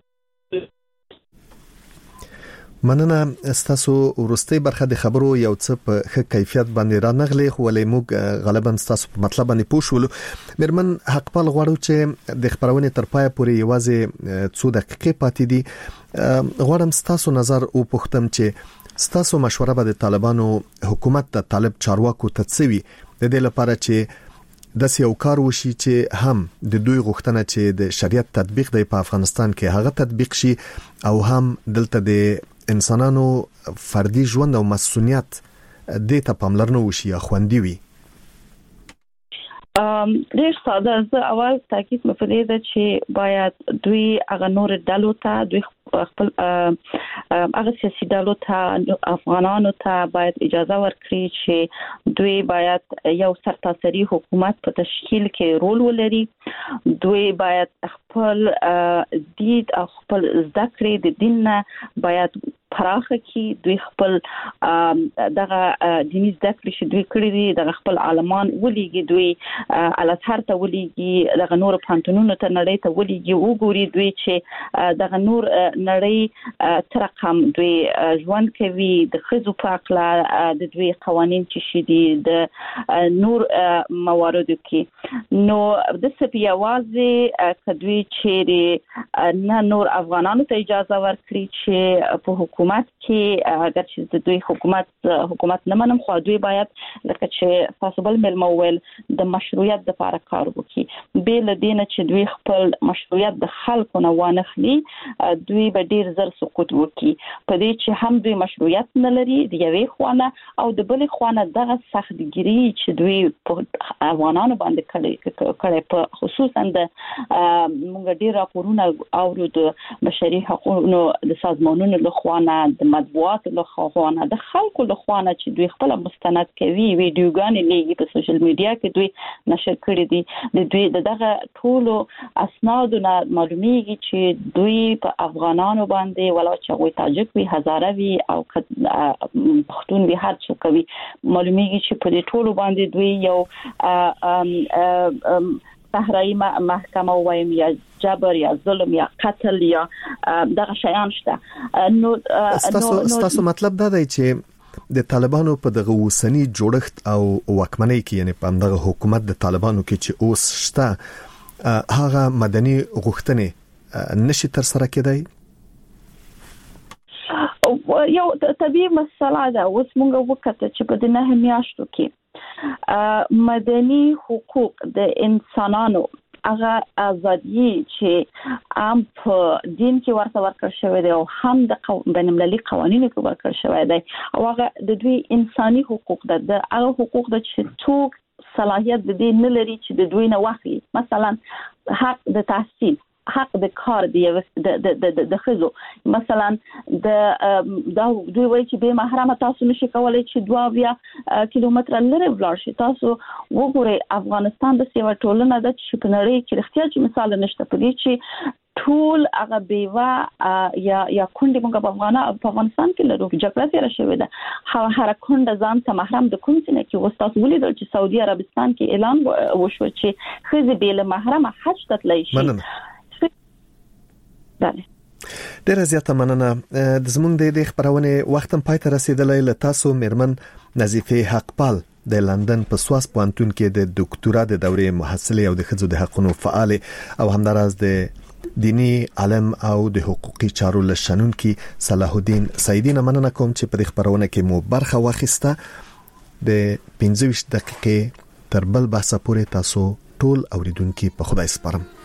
مننه استاسو ورستي برخه د خبرو یو څه په ښه کیفیت باندې را نغلي خو ولې موږ غالبا استاسو په مطلب باندې پوښولو مرمن حقپال غواړو چې د خبرونې تر پای پورې یوازې څو دقیقې پاتې دي غواړم استاسو نظر او پوښتم چې استاسو مشوره به د طالبانو حکومت د طالب چارواکو تڅوي د دې لپاره چې د سیاو کار وشي چې هم د دوی غوښتنه چې د شریعت تطبیق دی په افغانستان کې هغه تطبیق شي او هم دلته د انسانانو فردي ژوند او مسؤلیت د ته پاملرنه وشي یا خوندي وي ام ډیر ساده زه اول تاکید مفرې ده چې باید دوی هغه نور ډلو ته دوی خپل هغه سیاسي ډلو ته افغانانو ته باید اجازه ورکړي چې دوی باید یو سرتاسري حکومت په تشکیل کې رول ولري دوی باید خپل دید او خپل زده کړې د دین نه باید پراخه کی دوی خپل دغه دیني زده کړې چې دوی کړې دي دغه خپل عالمان ولېږي دوی الازهر ته ولېږي دغه نور پانتونونو ته نړۍ ته ولېږي وګوري دوی چې دغه نور نړۍ تر کوم دوی ژوند کوي د خزو په اړه د دوی قوانين چې شي دي د نور مواردو کې نو د سپیاوازي کدوی چې نه نور افغانانو ته اجازه ورکړي چې په حکومت کې اگر چې د دوی حکومت حکومت نه منم خو دوی باید لکه چې پاسبل ملمول د مشروعیت د لپاره کار وکړي به لدینه چې دوی خپل مشروعیت د خلکو نه وانخلي دوی به ډیر زر سقوط وکړي په دې چې هم دوی مشروعیت نه لري د یوې خوانه او د بلې خوانه دغه سختګيري چې دوی په افغانانو باندې کړي کړي په خصوصا د موږ ډیر راپورونه اورو د بشري حقوقو د سازمانونو له خوانه د مطبوعات له خوانه د خلکو له خوانه چې دوی خپل مستند کوي ویډیوګانې لګي په سوشل میډیا کې دوی نشر کړي دي د دوی دغه ټولو اسناد نه معلومیږي چې دوی په افغانانو باندې ولا چې وي تاجک وي هزاره وي او پښتون وي هر څوک وي معلومیږي چې په دې ټولو باندې دوی یو صحرایی محکمه وایم یا جبر یا ظلم یا قتل یا دغه شیان شته نو تاسو مطلب دا دی چې د طالبانو په دغه وسنی جوړښت او واکمنۍ کې یعنی په دغه حکومت د طالبانو کې چې اوس شته هغه مدني غوښتنې نشي تر سره کېدای یو طبيعي مسله ده اوس موږ وکړه چې په دغه میاشتو کې مدني حقوق د انسانانو هغه ازادي چې عام په دین کې ورته ورکړل شوی دی او هم د بین المللي قوانینو کې ورکړل شوی دی او هغه د دوی انساني حقوق ده د هغه حقوق د چې څوک صلاحیت د دې نه لري چې د دوی نه واخلي مثلا حق د تحصیل حق د کار دی د د د خزو مثلا د دا دوی وایي چې به محرم تاسو نشي کولای چې دوه بیا کیلومتر لري ولاړ شي تاسو وګورئ افغانستان د سیوا ټولنه د چې په نړۍ کې اختیار مثال نشته پدې چې ټول هغه بیوا یا یا کونډې موږ په افغانستان په افغانستان کې لرو چې جګړه تیر شوې ده هر کونډه ځان ته محرم د کوم څه نه کې وستاسو ولیدل چې سعودي عربستان کې اعلان وشو چې خزي بیل محرم حج ته تللی شي. بله ډیره زیاته مننه. د زمونږ د خبرونه وخت هم پای ته رسیدلی. له تاسو میرمن نظیفه حقپال د لندن په سواس پوهنتون کې د ډاکټورا د دورې محصله او د ښځو د حقوقو فعال او همداراز د دینی عالم او د حقوقي چارو لشنونکي صلاح الدین سعیدی نه مننه کوم چې په خبرونه کې مو برخه واخیسته. د پنځه ویشت دقیقې تر بل بحث پورې تاسو ټول اوریدونکو په خدای سپارم.